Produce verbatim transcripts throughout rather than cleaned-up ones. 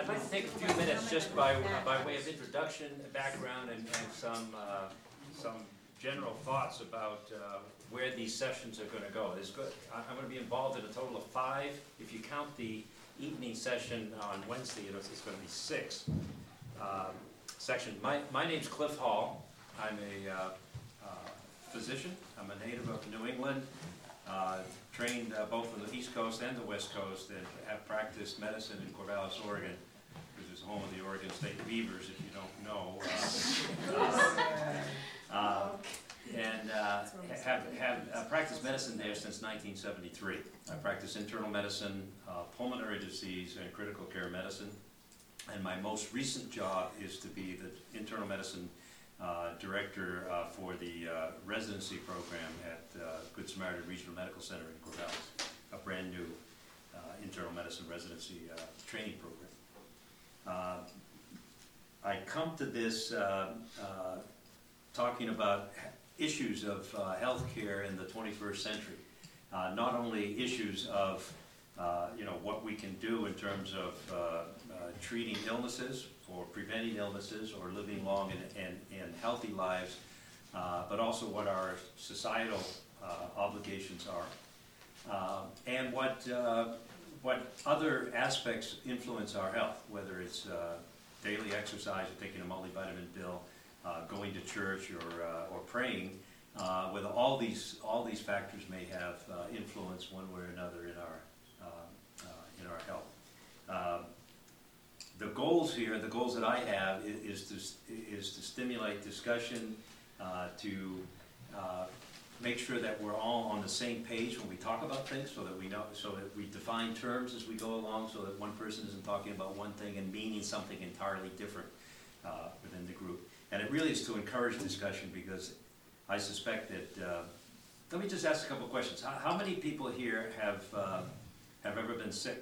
I'd like to take a few minutes just by, uh, by way of introduction, background, and, and some, uh, some general thoughts about uh, where these sessions are going to go. There's good. I'm going to be involved in a total of five. If you count the evening session on Wednesday, it's going to be six uh, sections. My, my name's Cliff Hall. I'm a uh, uh, physician. I'm a native of New England. Uh, trained uh, both on the East Coast and the West Coast, and have practiced medicine in Corvallis, Oregon, which is home of the Oregon State Beavers, if you don't know. Uh, uh, uh, and uh, have, have uh, practiced medicine there since nineteen seventy-three. I practice internal medicine, uh, pulmonary disease, and critical care medicine. And my most recent job is to be the internal medicine Uh, director uh, for the uh, residency program at uh, Good Samaritan Regional Medical Center in Corvallis, a brand new uh, internal medicine residency uh, training program. Uh, I come to this uh, uh, talking about issues of uh, healthcare in the twenty-first century, uh, not only issues of uh, you know what we can do in terms of uh, uh, treating illnesses, or preventing illnesses, or living long and, and, and healthy lives, uh, but also what our societal uh, obligations are, uh, and what uh, what other aspects influence our health, whether it's uh, daily exercise, or taking a multivitamin pill, uh, going to church, or uh, or praying. Uh, whether all these all these factors may have uh, influence one way or another in our uh, uh, in our health. Uh, The goals here, the goals that I have, is, is to is to stimulate discussion, uh, to uh, make sure that we're all on the same page when we talk about things, so that we know, so that we define terms as we go along, so that one person isn't talking about one thing and meaning something entirely different uh, within the group. And it really is to encourage discussion, because I suspect that. Uh, let me just ask a couple of questions. How, how many people here have uh, have ever been sick?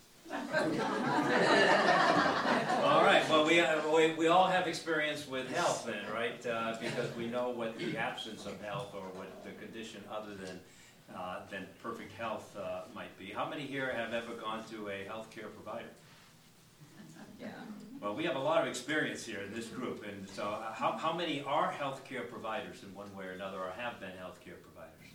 All right, well, we, uh, we we all have experience with health then, right? Uh, because we know what the absence of health, or what the condition other than uh, than perfect health uh, might be. How many here have ever gone to a healthcare provider? Yeah. Well, we have a lot of experience here in this group, and so uh, how, how many are healthcare providers in one way or another, or have been healthcare providers?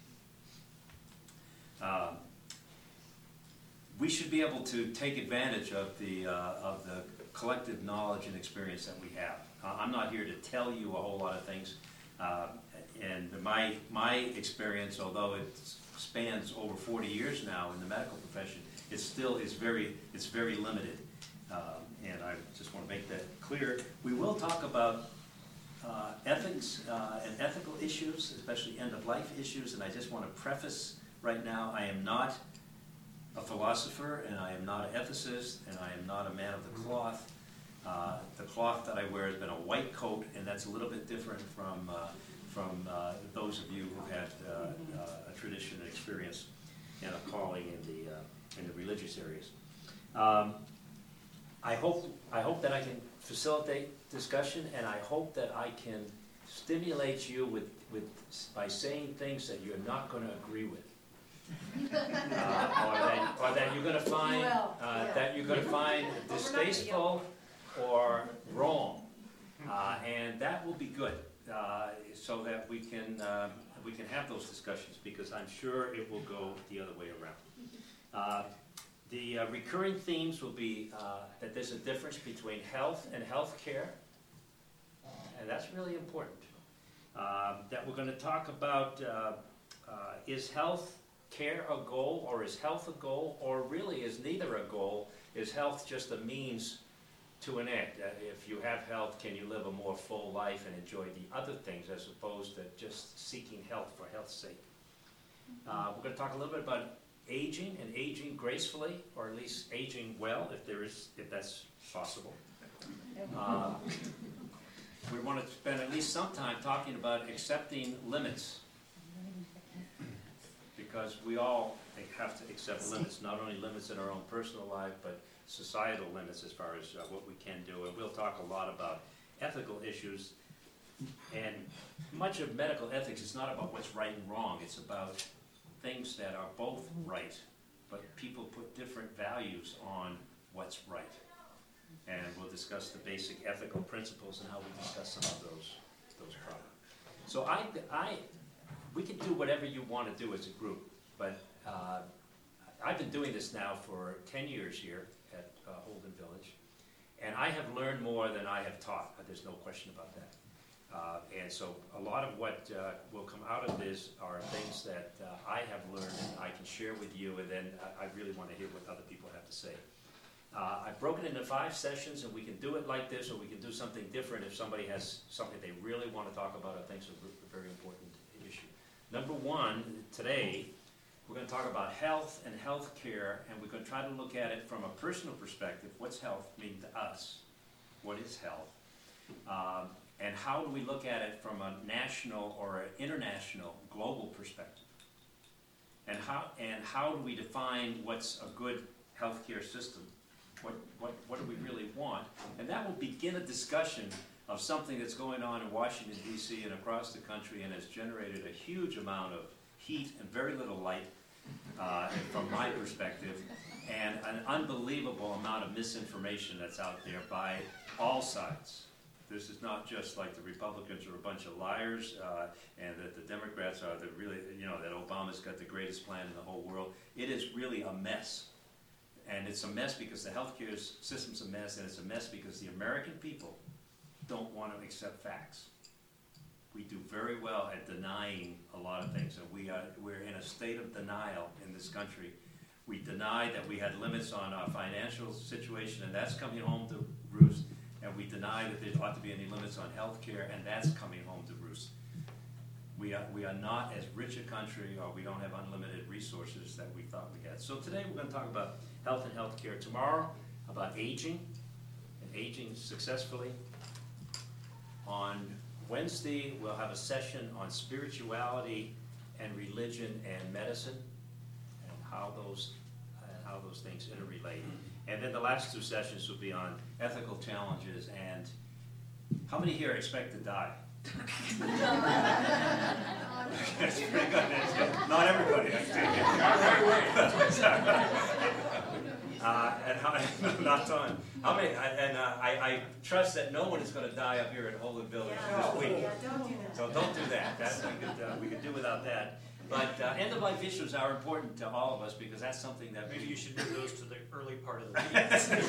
Um, We should be able to take advantage of the uh, of the collective knowledge and experience that we have. Uh, I'm not here to tell you a whole lot of things, uh, and my my experience, although it spans over forty years now in the medical profession, it still is very it's very limited, um, and I just want to make that clear. We will talk about uh, ethics uh, and ethical issues, especially end-of-life issues, and I just want to preface right now, I am not a philosopher, and I am not an ethicist, and I am not a man of the cloth. Uh, the cloth that I wear has been a white coat, and that's a little bit different from uh, from uh, those of you who had uh, uh, a tradition and experience and a calling in the uh, in the religious areas. Um, I hope I hope that I can facilitate discussion, and I hope that I can stimulate you with with by saying things that you're not going to agree with. Uh, or, that, or that you're going to find uh, yeah. that you're going to find distasteful or wrong, uh, and that will be good, uh, so that we can uh, we can have those discussions, because I'm sure it will go the other way around. Uh, the uh, recurring themes will be uh, that there's a difference between health and healthcare, and that's really important. Uh, that we're going to talk about uh, uh, is health care a goal, or is health a goal, or really is neither a goal? Is health just a means to an end? Uh, if you have health, can you live a more full life and enjoy the other things, as opposed to just seeking health for health's sake? Uh, we're going to talk a little bit about aging, and aging gracefully, or at least aging well, if there is, if that's possible. Uh, we want to spend at least some time talking about accepting limits, because we all have to accept limits, not only limits in our own personal life, but societal limits as far as uh, what we can do. And we'll talk a lot about ethical issues. And much of medical ethics is not about what's right and wrong. It's about things that are both right, but people put different values on what's right. and we'll discuss the basic ethical principles and how we discuss some of those those problems. So I, I, we can do whatever you want to do as a group, but uh, I've been doing this now for ten years here at uh, Holden Village, and I have learned more than I have taught. There's no question about that. Uh, and so a lot of what uh, will come out of this are things that uh, I have learned and I can share with you, and then I, I really want to hear what other people have to say. Uh, I've broken into five sessions, and we can do it like this, or we can do something different if somebody has something they really want to talk about or thinks is a very important issue. Number one, today, we're going to talk about health and health care, and we're going to try to look at it from a personal perspective. What's health mean to us? What is health? Um, and how do we look at it from a national or an international, global perspective? And how, and how do we define what's a good healthcare system? What, what, what do we really want? And that will begin a discussion of something that's going on in Washington, D C and across the country, and has generated a huge amount of heat and very little light, uh, from my perspective, and an unbelievable amount of misinformation that's out there by all sides. This is not just like the Republicans are a bunch of liars, uh, and that the Democrats are the really, you know, that Obama's got the greatest plan in the whole world. It is really a mess. And it's a mess because the healthcare system's a mess, and it's a mess because the American people don't want to accept facts. We do very well at denying a lot of things, and we are, we're in a state of denial in this country. We deny that we had limits on our financial situation, and that's coming home to roost. And we deny that there ought to be any limits on health care, and that's coming home to roost. We are, we are not as rich a country, or we don't have unlimited resources that we thought we had. So today we're going to talk about health and health care. Tomorrow, about aging, and aging successfully. On Wednesday, we'll have a session on spirituality and religion and medicine, and how those, and how those things interrelate. And then the last two sessions will be on ethical challenges and how many here expect to die? That's pretty good. That's good. Not everybody. uh, and how, not on. How many? And uh, I, I trust that no one is going to die up here at Holden Village Yeah. this week. Yeah, don't do that. So don't do that. That's, we could uh, we could do without that. But uh, end-of-life issues are important to all of us because that's something that Maybe you should move those to the early part of the meeting.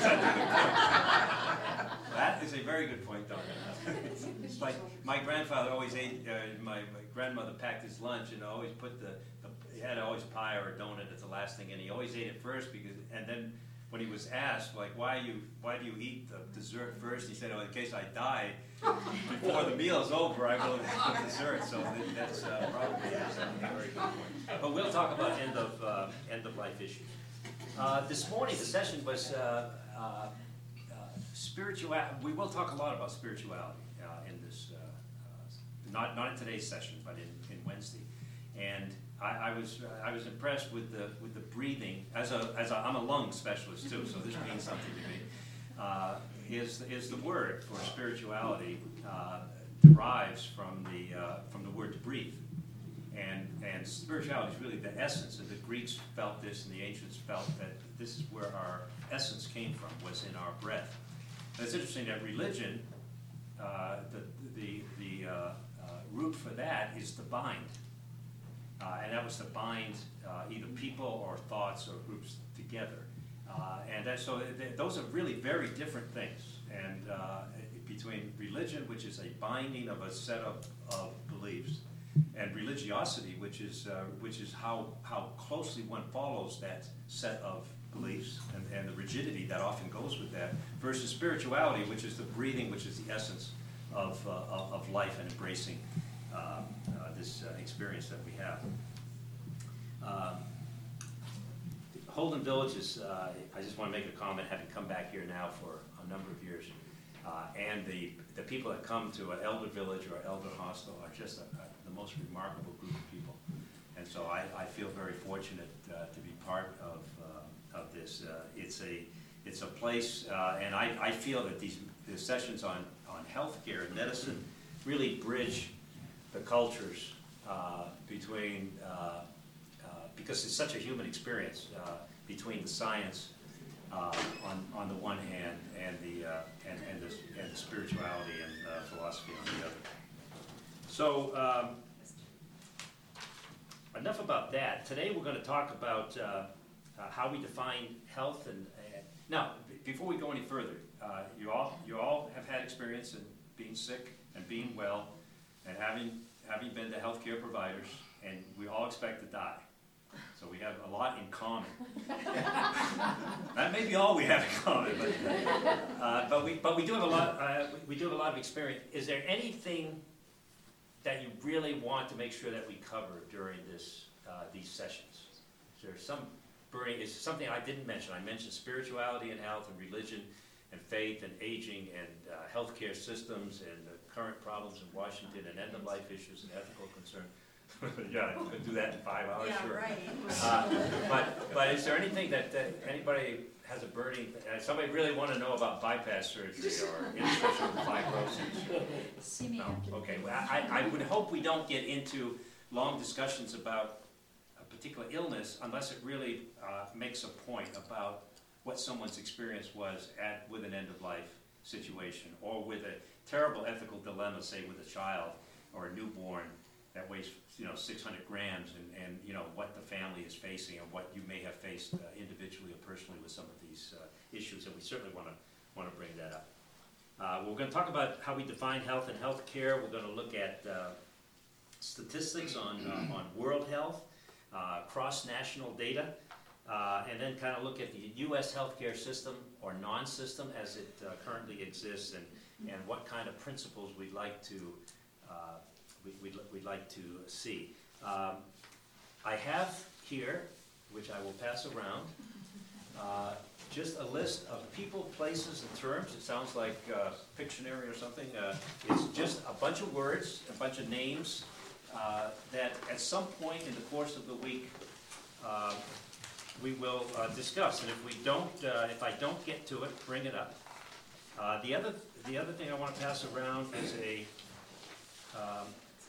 That is a very good point, Don. It's like my grandfather always ate, uh, my, my grandmother packed his lunch and always put the, the, he had always pie or a donut as the last thing, and he always ate it first because, and then when he was asked, like, why you, why do you eat the dessert first? He said, oh, in case I die, before the meal's over, I will eat the dessert. So that's uh, probably that's a very good point. But we'll talk about end of, uh, end of life issues. Uh, this morning, the session was uh, uh, spirituality. We will talk a lot about spirituality uh, in this, uh, uh, not not in today's session, but in, in Wednesday. And I, I was uh, I was impressed with the with the breathing. As a as a, I'm a lung specialist too, so this means something to me. Uh, is is the word for spirituality uh, derives from the uh, from the word to breathe. And, and spirituality is really the essence, and the Greeks felt this, and the ancients felt that this is where our essence came from, was in our breath. And it's interesting that religion, uh, the, the, the uh, uh, root for that is to bind. Uh, and that was to bind uh, either people or thoughts or groups together. Uh, and that, so th those are really very different things. And uh, between religion, which is a binding of a set of, of beliefs, and religiosity, which is uh, which is how how closely one follows that set of beliefs and, and the rigidity that often goes with that, versus spirituality, which is the breathing, which is the essence of uh, of, of life and embracing uh, uh, this uh, experience that we have. Um, Holden Village is. Uh, I just want to make a comment, having come back here now for a number of years, uh, and the the people that come to an elder village or elder hostel are just a, a the most remarkable group of people. And so I, I feel very fortunate uh, to be part of, uh, of this. Uh, it's a it's a place, uh, and I, I feel that these the sessions on, on healthcare and medicine really bridge the cultures uh, between, uh, uh, because it's such a human experience, uh, between the science uh, on, on the one hand, and the, uh, and, and the, and the spirituality and uh, philosophy on the other. So, um, enough about that. Today we're going to talk about uh, uh, how we define health. And uh, now, b- before we go any further, uh, you all you all have had experience in being sick and being well, and having having been to healthcare providers, and we all expect to die. So we have a lot in common. That may be all we have in common, but uh, but we but we do have a lot. Uh, we, we do have a lot of experience. Is there anything that you really want to make sure that we cover during this uh, these sessions? Is there some burning? Is something I didn't mention? I mentioned spirituality and health and religion and faith and aging and uh, healthcare systems and the current problems in Washington and end-of-life issues and ethical concern. Yeah, I could do that in five hours, Yeah, sure. right. Uh, but but is there anything that, that anybody has a burning? Uh, somebody really want to know about bypass surgery or interstitial fibrosis? See me No, after the okay, meeting. well, I, I would hope we don't get into long discussions about a particular illness unless it really uh, makes a point about what someone's experience was at, with an end-of-life situation, or with a terrible ethical dilemma, say with a child or a newborn that weighs, you know, six hundred grams, and, and, you know, what the family is facing and what you may have faced uh, individually or personally with some of these uh, issues, and we certainly want to want to bring that up. Uh, we're going to talk about how we define health and health care. We're going to look at uh, statistics on, uh, on world health, uh, cross-national data, uh, and then kind of look at the U S healthcare system or non-system as it uh, currently exists, and, and what kind of principles we'd like to uh, we, we'd, we'd like to see. Um, I have here, which I will pass around, uh, just a list of people, places, and terms. It sounds like uh, Pictionary or something. Uh, it's just a bunch of words, a bunch of names uh, that at some point in the course of the week uh, we will uh, discuss. And if we don't, uh, if I don't get to it, bring it up. Uh, the other, the other thing I want to pass around is a um,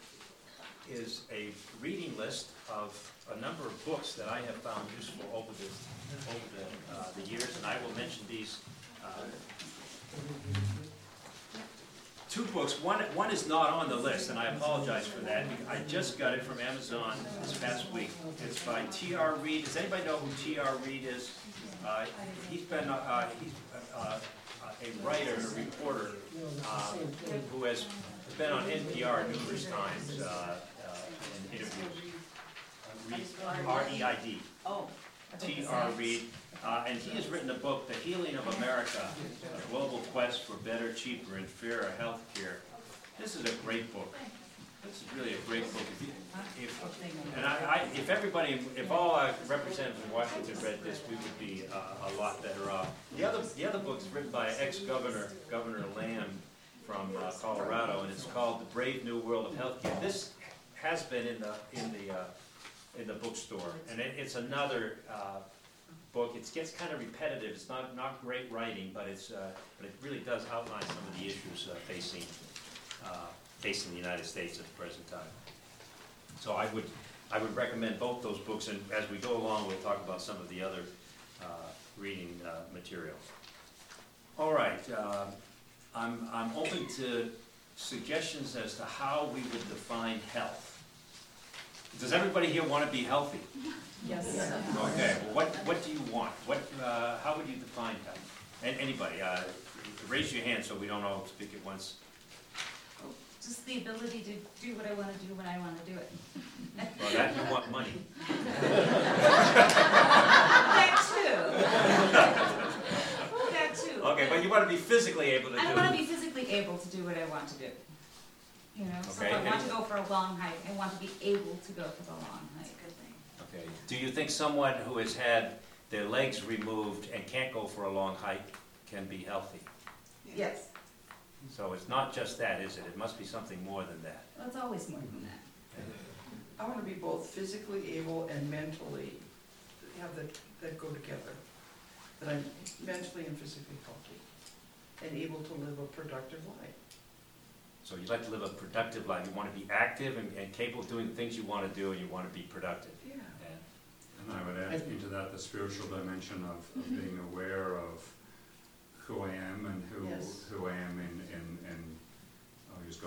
is a reading list of a number of books that I have found useful over the over the, uh, the years, and I will mention these. Uh, two books. One one is not on the list, and I apologize for that. I just got it from Amazon this past week. It's by T R Reid. Does anybody know who T R Reid is? Uh, he's been uh, he's uh, a writer, a reporter, uh, who has been on N P R numerous times. Uh, in interviews. R E I D. Oh. T R Reid. Uh, and he has written a book, The Healing of America, A Global Quest for Better, Cheaper, and Fairer Health Care. This is a great book. This is really a great book. If, you, if, and I, I, if everybody, if all our representatives in Washington read this, we would be uh, a lot better off. The other, the other book is written by ex-governor, Governor Lamb from uh, Colorado, and it's called The Brave New World of Healthcare. This has been in the in the uh, in the bookstore, and it, it's another uh, book. It gets kind of repetitive. It's not not great writing, but it's uh, but it really does outline some of the issues uh, facing uh, facing the United States at the present time. So I would I would recommend both those books, and as we go along, we'll talk about some of the other uh, reading uh, material. All right, uh, I'm I'm open to suggestions as to how we would define health. Does everybody here want to be healthy? Yes. Okay. Well, what what do you want? What uh, how would you define health? And anybody, uh, raise your hand so we don't all speak at once. Just the ability to do what I want to do when I want to do it. Well, that you want money. That too. That too. Okay, but you want to be physically able to do I it. want to be physically able to do what I want to do. You know, so if Okay, I want and- to go for a long hike, I want to be able to go for the long hike. Good thing. Okay. Do you think someone who has had their legs removed and can't go for a long hike can be healthy? Yes. So it's not just that, is it? It must be something more than that. Well, it's always more than that. I want to be both physically able and mentally have that, that go together. That I'm mentally and physically healthy and able to live a productive life. So you'd like to live a productive life. You want to be active and, and capable of doing the things you want to do, and you want to be productive. Yeah. And And I would add into that the spiritual dimension of, of being aware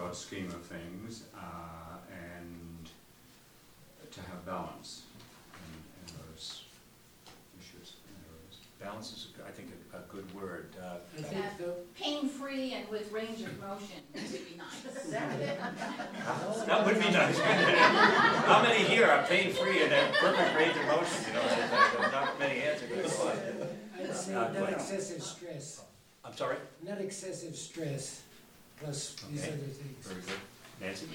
broad scheme of things, uh, and to have balance in, in those issues and areas. Balance is, I think, a, a good word. Uh, I think the, Pain-free and with range of motion would be nice. That would be nice. How many here are pain-free and have perfect range of motion, you know, there's not many hands are gonna go up. I'd say Uh, not Glenn. excessive stress, I'm sorry? not excessive stress, plus these Okay. other things. Very good. Nancy?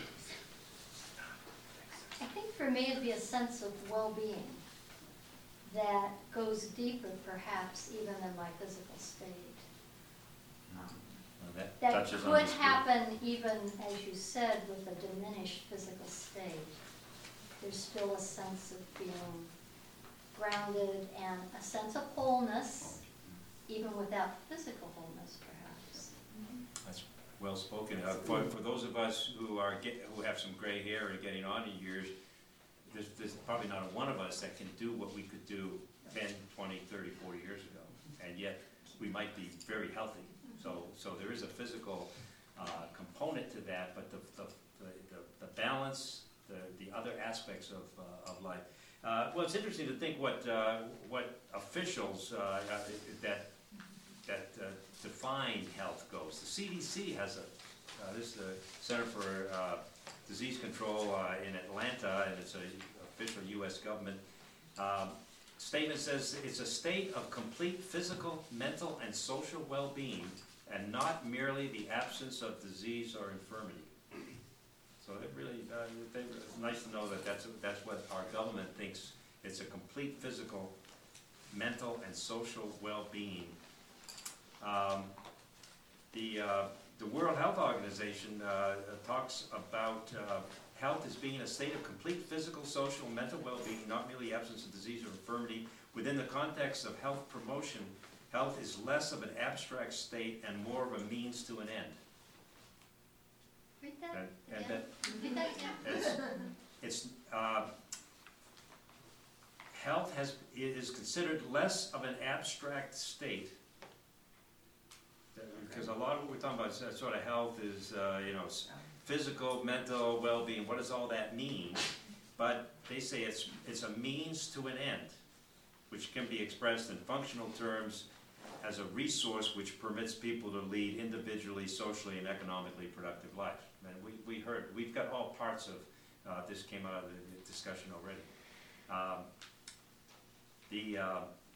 I think for me it'd be a sense of well-being that goes deeper perhaps even than my physical state. Well, that That touches on could the spirit. happen even, as you said, with a diminished physical state. There's still a sense of being grounded and a sense of wholeness, even without physical wholeness perhaps. That's well spoken. Uh, for, for those of us who are get, who have some gray hair and getting on in years, there's, there's probably not a one of us that can do what we could do ten, twenty, thirty, forty years ago. And yet, we might be very healthy. So, so there is a physical uh, component to that, but the, the, the, the balance, the, the other aspects of, uh, of life. Uh, well, it's interesting to think what, uh, what officials uh, uh, that, that uh, define health goes. The C D C has a, uh, this is the Center for uh, Disease Control uh, in Atlanta, and it's a official U S government um, statement. Says it's a state of complete physical, mental, and social well-being, and not merely the absence of disease or infirmity. So it really, uh, they, it's nice to know that that's, that's what our government thinks. It's a complete physical, mental, and social well-being. Um, the, uh, the World Health Organization uh, talks about uh, health as being a state of complete physical, social, and mental well-being, not merely absence of disease or infirmity. Within the context of health promotion, health is less of an abstract state and more of a means to an end. Read that And, and again. that Read that again. it's, it's uh, health has, is considered less of an abstract state. Because a lot of what we're talking about is that sort of health is, uh, you know, s- physical, mental, well-being, what does all that mean? But they say it's, it's a means to an end, which can be expressed in functional terms as a resource which permits people to lead individually, socially, and economically productive lives. And we, we heard, we've got all parts of, uh, this came out of the discussion already. Um, the, uh,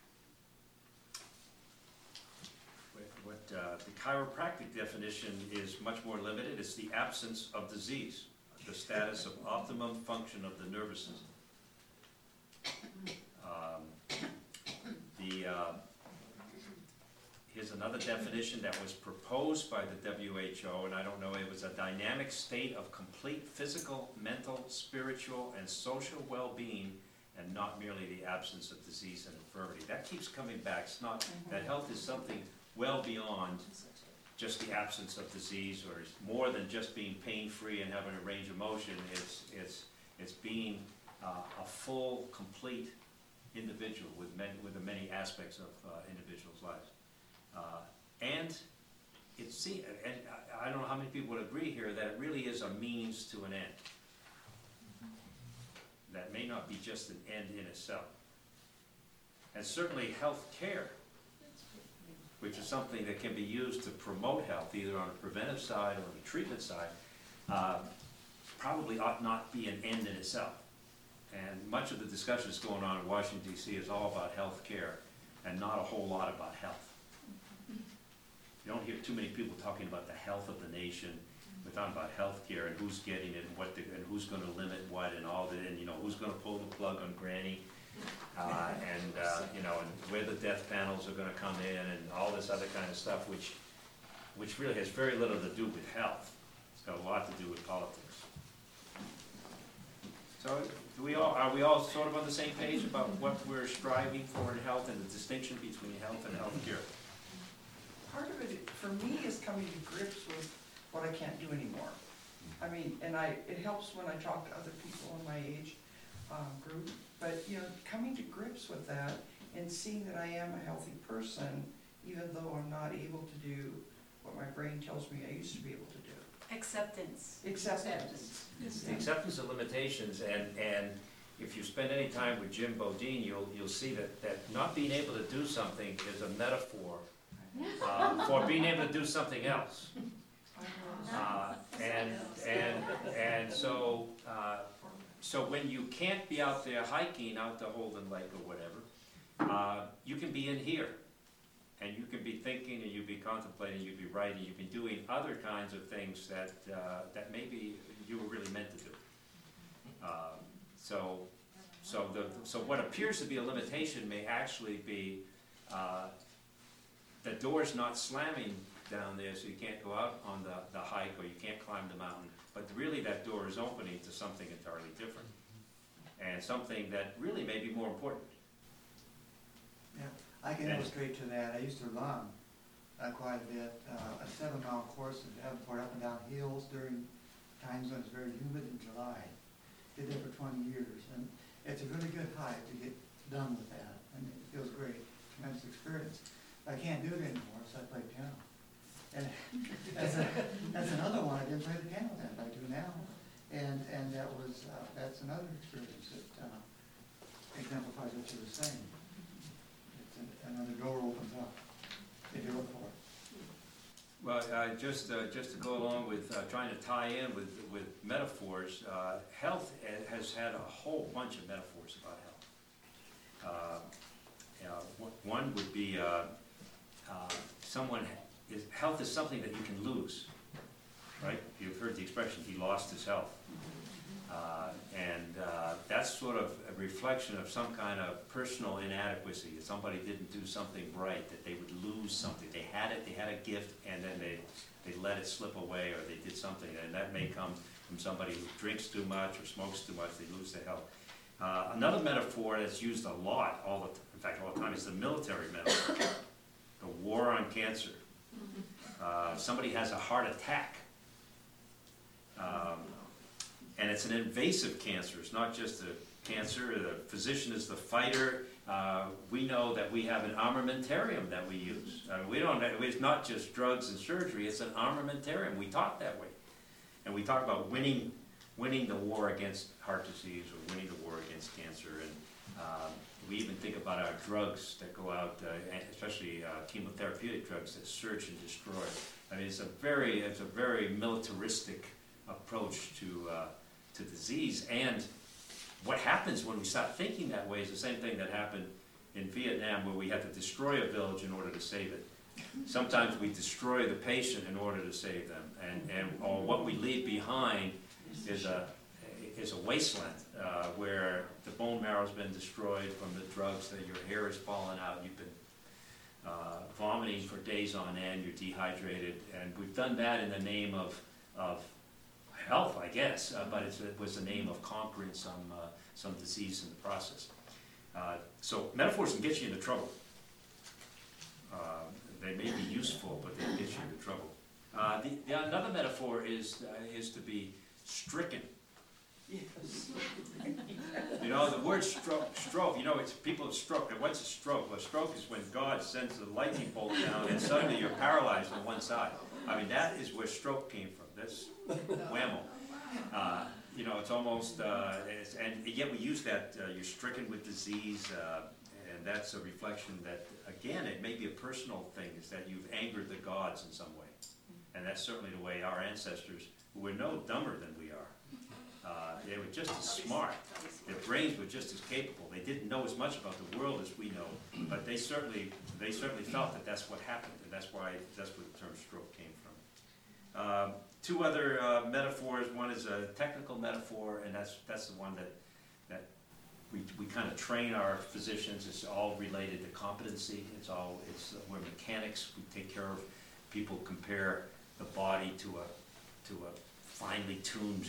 what, what uh, the chiropractic definition is much more limited. It's the absence of disease, the status of optimum function of the nervous system. Um, the, uh, here's another definition that was proposed by the W H O, and I don't know, it was a dynamic state of complete physical, mental, spiritual, and social well-being, and not merely the absence of disease and infirmity. That keeps coming back. It's not, that health is something well beyond just the absence of disease, or it's more than just being pain-free and having a range of motion. It's, it's, it's being uh, a full, complete individual with many, with the many aspects of uh, individuals' lives. Uh, and it see, and I, I don't know how many people would agree here that it really is a means to an end. That may not be just an end in itself. And certainly health care, which is something that can be used to promote health, either on a preventive side or on a treatment side, uh, probably ought not be an end in itself. And much of the discussion that's going on in Washington, D C is all about health care and not a whole lot about health. You don't hear too many people talking about the health of the nation. We're talking about health care and who's getting it and what, the, and who's going to limit what and all that, and you know, who's going to pull the plug on granny, uh, and uh, you know, and where the death panels are going to come in and all this other kind of stuff, which, which really has very little to do with health. It's got a lot to do with politics. So, do we all, are we all sort of on the same page about what we're striving for in health and the distinction between health and health care? Part of it, for me, is coming to grips with what I can't do anymore. I mean, and I, it helps when I talk to other people in my age um, group, but, you know, coming to grips with that and seeing that I am a healthy person, even though I'm not able to do what my brain tells me I used to be able to do. Acceptance. Acceptance. It's the acceptance of limitations, and, and if you spend any time with Jim Bodine, you'll, you'll see that, that not being able to do something is a metaphor uh, for being able to do something else. Uh, and, and, and so, uh, so when you can't be out there hiking out to Holden Lake or whatever, uh, you can be in here. And you can be thinking, and you'd be contemplating, you'd be writing, you'd be doing other kinds of things that, uh, that maybe you were really meant to do. Um, so, so, the, so what appears to be a limitation may actually be uh, the door's not slamming down there, so you can't go out on the, the hike or you can't climb the mountain, but really that door is opening to something entirely different, and something that really may be more important. Yeah, I can And- illustrate to that. I used to run uh, quite a bit, uh, a seven mile course in Davenport up and down hills during times when it's very humid in July. Did that for twenty years, and it's a really good hike to get done with that, and it feels great, tremendous experience. I can't do it anymore, so I play piano. And that's, a, that's another one, I didn't play the piano then, I do now. And, and that was, uh, that's another experience that uh, exemplifies what you were saying. It's an- another door opens up, if you look for it. Well, uh, just, uh, just to go along with uh, trying to tie in with, with metaphors, uh, health ha- has had a whole bunch of metaphors about health. Uh, you know, one- one would be uh, uh, someone, is, health is something that you can lose, right? You've heard the expression, he lost his health. Uh, and uh, that's sort of a reflection of some kind of personal inadequacy. If somebody didn't do something right, that they would lose something. They had it, they had a gift, and then they, they let it slip away, or they did something. And that may come from somebody who drinks too much or smokes too much, they lose their health. Uh, another metaphor that's used a lot, all the, in fact, all the time, is the military metaphor. The war on cancer. Uh, somebody has a heart attack. Um, And it's an invasive cancer. It's not just a cancer. The physician is the fighter. Uh, we know that we have an armamentarium that we use. Uh, we don't. It's not just drugs and surgery. It's an armamentarium. We talk that way, and we talk about winning, winning the war against heart disease or winning the war against cancer. And um, we even think about our drugs that go out, uh, especially uh, chemotherapeutic drugs that search and destroy. I mean, it's a very, it's a very militaristic approach to. Uh, to disease. And what happens when we start thinking that way is the same thing that happened in Vietnam, where we had to destroy a village in order to save it. Sometimes we destroy the patient in order to save them, and, and or what we leave behind is a is a wasteland uh, where the bone marrow's been destroyed from the drugs, that your hair is falling out, you've been uh, vomiting for days on end, you're dehydrated, and we've done that in the name of of health, I guess, uh, but it's, it was the name of conquering some uh, some disease in the process. Uh, so metaphors can get you into trouble. Uh, they may be useful, but they can get you into trouble. Uh, the, the, another metaphor is uh, is to be stricken. Yes. You know, the word stroke, stroke, you know, it's people have stroke. And what's a stroke? Well, a stroke is when God sends a lightning bolt down and suddenly you're paralyzed on one side. I mean, that is where stroke came from. That's whammo. Uh, you know, it's almost, uh, it's, and yet we use that, uh, you're stricken with disease, uh, and that's a reflection that, again, it may be a personal thing, is that you've angered the gods in some way. And that's certainly the way our ancestors, who were no dumber than we are, uh, they were just as smart, their brains were just as capable. They didn't know as much about the world as we know, but they certainly, they certainly felt that that's what happened, and that's why, that's where the term stroke came from. Um, Two other uh, metaphors. One is a technical metaphor, and that's that's the one that that we we kind of train our physicians. It's all related to competency. It's all it's uh, we're mechanics. We take care of people. Compare the body to a to a finely tuned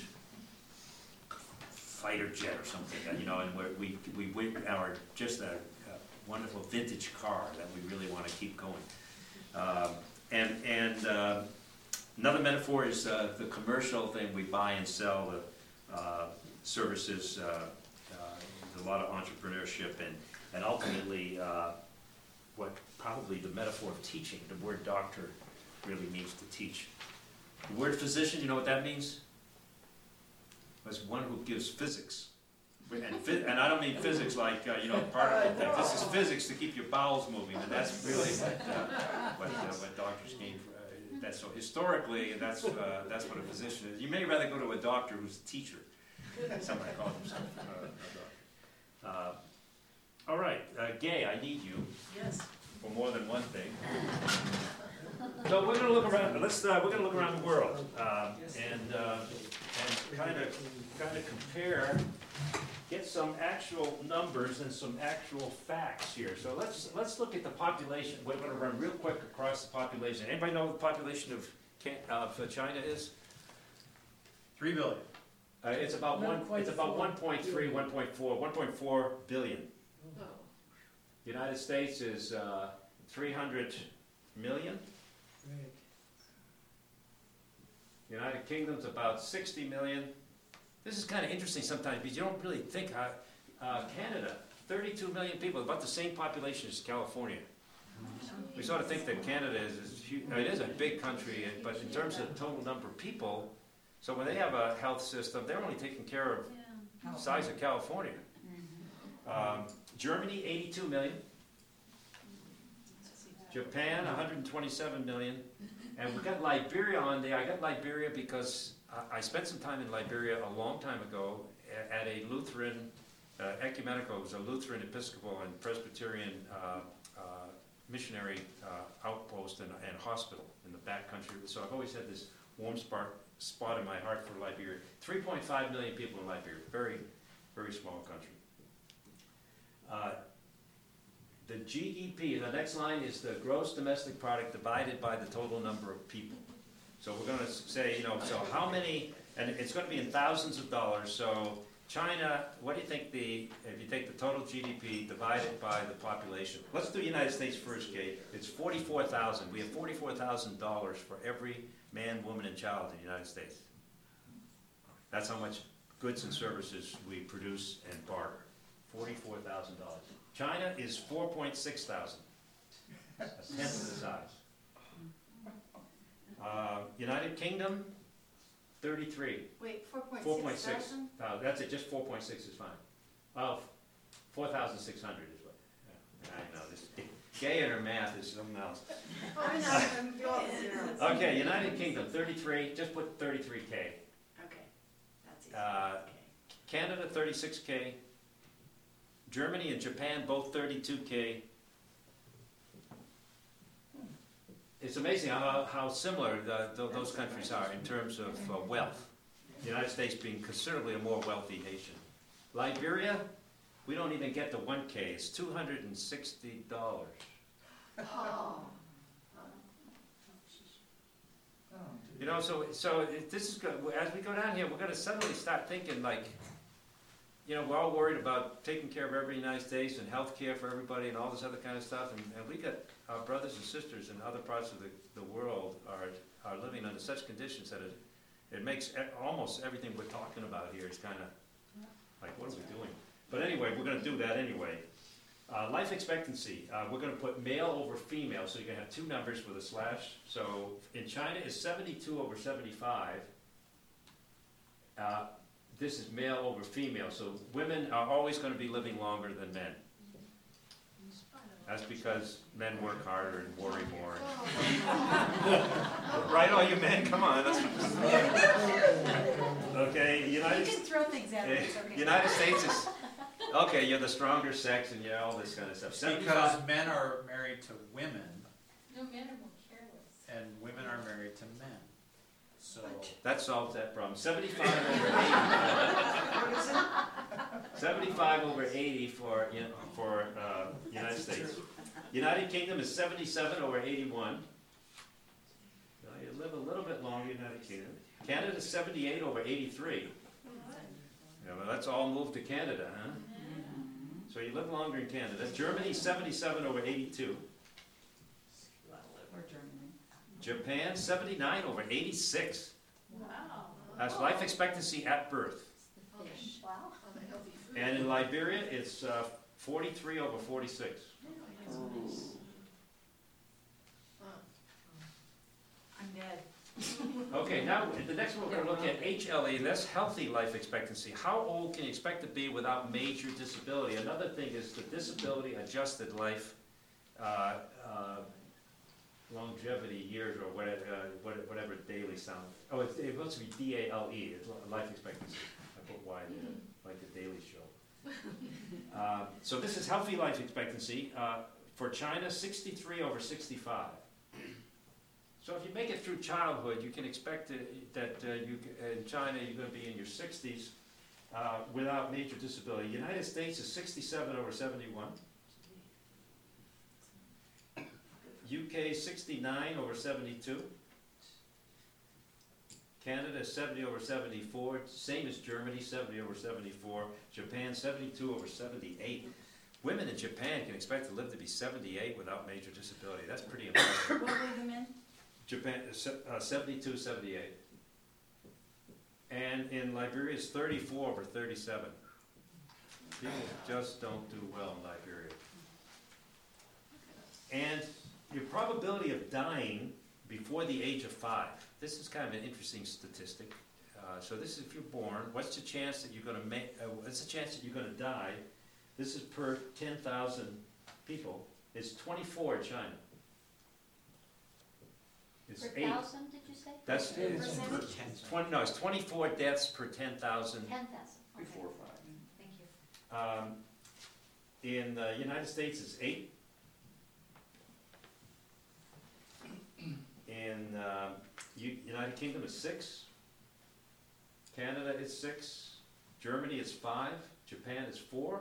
fighter jet or something. You know, and we're, we we we our just a, a wonderful vintage car that we really want to keep going. Um, and and uh, Another metaphor is uh, the commercial thing. We buy and sell the uh, services. Uh, uh, there's a lot of entrepreneurship, and and ultimately, uh, what probably the metaphor of teaching. The word doctor really means to teach. The word physician, you know what that means? It's one who gives physics. And, phy- and I don't mean physics like, uh, you know, particle things. This is physics to keep your bowels moving, and that's really what, uh, what, uh, what doctors came for. Uh, that's, so historically, that's, uh, that's what a physician is. You may rather go to a doctor who's a teacher. Somebody calls himself uh, a doctor. Uh, all right, uh, Gay, I need you Yes. for more than one thing. So we're gonna look around, let's, uh, we're gonna look around the world, um, and, uh, and kind of, kind of compare, get some actual numbers and some actual facts here. So let's, let's look at the population. We're gonna run real quick across the population. Anybody know what the population of Can, of China is? Three billion. Uh, it's about one, it's about one point three, one point four, one point four billion. United States is, uh, three hundred million. Right. United Kingdom's about sixty million. This is kind of interesting sometimes because you don't really think, uh, uh, Canada, thirty-two million people, about the same population as California. We sort of think that Canada is, is hu- it is a big country, and- but in terms of total number of people, so when they have a health system, they're only taking care of the size of California. Um, Germany, eighty-two million. Japan, one hundred twenty-seven million. And we got Liberia on there. I got Liberia because I, I spent some time in Liberia a long time ago a- at a Lutheran, uh, ecumenical, it was a Lutheran, Episcopal, and Presbyterian uh, uh, missionary uh, outpost and, and hospital in the back country. So I've always had this warm spot, spot in my heart for Liberia. three point five million people in Liberia, very, very small country. Uh, The G D P, the next line is the gross domestic product divided by the total number of people. So we're gonna say, you know, so how many, and it's gonna be in thousands of dollars, so China, what do you think the, if you take the total G D P divided by the population? Let's do United States first, Kate. It's forty-four thousand. We have forty-four thousand dollars for every man, woman, and child in the United States. That's how much goods and services we produce and barter. Forty-four thousand dollars. China is four point six thousand, a tenth of the size. Uh, United Kingdom, thirty-three, Wait, four point four six point six. thousand? Uh, that's it, just four point six is fine. Oh, four thousand six hundred is what, yeah, I know, this, Gay in her math is something else. Oh, I know, I'm going zeros. Okay, United Kingdom, thirty-three, just put thirty-three K. Okay, that's easy. Uh, Okay. Canada, thirty-six K. Germany and Japan, both thirty-two K. It's amazing how, how similar the, the, those countries are in terms of uh, wealth. The United States being considerably a more wealthy nation. Liberia, we don't even get to one K. It's two hundred sixty dollars. Oh. You know, so so it, this is good. As we go down here, we're going to suddenly start thinking like, you know, we're all worried about taking care of every United States and health care for everybody and all this other kind of stuff, and, and we got our brothers and sisters in other parts of the, the world are are living under such conditions that it it makes e- almost everything we're talking about here is kind of like, what are we doing? But anyway, we're going to do that anyway. Uh, life expectancy, uh, we're going to put male over female, so you're going to have two numbers with a slash. So in China, it's seventy-two over seventy-five. Uh, this is male over female, so women are always going to be living longer than men. That's because men work harder and worry more. Right, all you men? Come on. That's okay, You United can throw things at me, it's Eh, okay. United States is, okay, you're the stronger sex and you're all this kind of stuff. Because seventy-five men are married to women No, men are more careless. and women are married to men. So, that solves that problem. seventy-five over eighty. seventy-five over eighty for, you know, for uh, United States. United Kingdom is seventy-seven over eighty-one. Well, you live a little bit longer, United Kingdom. Canada is seventy-eight over eighty-three. Yeah, well, let's all move to Canada, huh? So you live longer in Canada. Germany, seventy-seven over eighty-two. Or Germany. Japan, seventy-nine over eighty-six. Wow. That's life expectancy at birth. Fish, wow. And in Liberia, it's uh, forty-three over forty-six. I'm dead. Okay, now, the next one, we're gonna look at H L E, that's healthy life expectancy. How old can you expect to be without major disability? Another thing is the disability adjusted life, uh, uh, longevity years, or whatever, uh, what- whatever daily sound. Oh, it's, it must be D A L E, it's li- life expectancy. I put Y there, like the Daily Show. Uh, so this is healthy life expectancy. Uh, for China, sixty-three over sixty-five. So if you make it through childhood, you can expect to- that uh, you, c- in China, you're gonna be in your sixties uh, without major disability. United States is sixty-seven over seventy-one. U K sixty-nine over seventy-two. Canada seventy over seventy-four, same as Germany, seventy over seventy-four. Japan seventy-two over seventy-eight. Women in Japan can expect to live to be seventy-eight without major disability. That's pretty impressive. What were the men? Japan, uh, se- uh, seventy-two, seventy-eight. And in Liberia, it's thirty-four over thirty-seven. People just don't do well in Liberia. And your probability of dying before the age of five. This is kind of an interesting statistic. Uh, so this is if you're born, what's the chance that you're gonna make, uh, what's the chance that you're gonna die? This is per ten thousand people. It's twenty-four in China. It's Per eight. thousand, did you say? That's, Ten it's thousand. per- twenty, no, it's twenty-four deaths per ten thousand. Ten thousand, okay, Before five. thank you. Um, in the United States, it's eight. In uh, U- United Kingdom, it's six. Canada is six. Germany is five. Japan is four.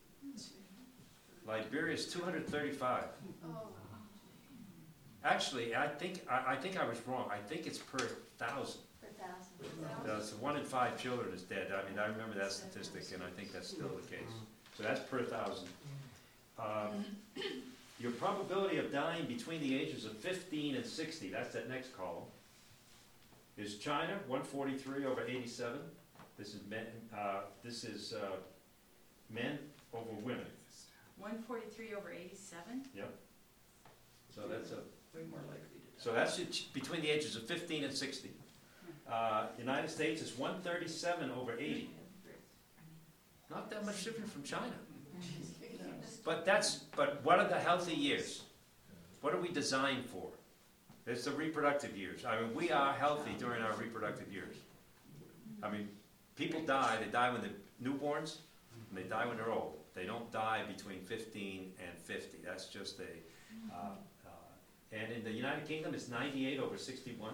Liberia is two hundred thirty-five. Oh, Actually, I think I, I think I was wrong. I think it's per thousand. Per thousand. Uh, so one in five children is dead. I mean, I remember that statistic, and I think that's still the case. So that's per thousand. Um, your probability of dying between the ages of fifteen and sixty, that's that next column, is China, one forty-three over eighty-seven. This is men, uh, this is, uh, men over women. one forty-three over eighty-seven? So that's a, Way more likely to die. so that's it, between the ages of fifteen and sixty. Uh, United States is one thirty-seven over eighty. Not that much different from China. But that's, but what are the healthy years? What are we designed for? It's the reproductive years. I mean, we are healthy during our reproductive years. I mean, people die, they die when they're newborns, and they die when they're old. They don't die between fifteen and fifty. That's just a, uh, uh, and in the United Kingdom, it's ninety-eight over sixty-one.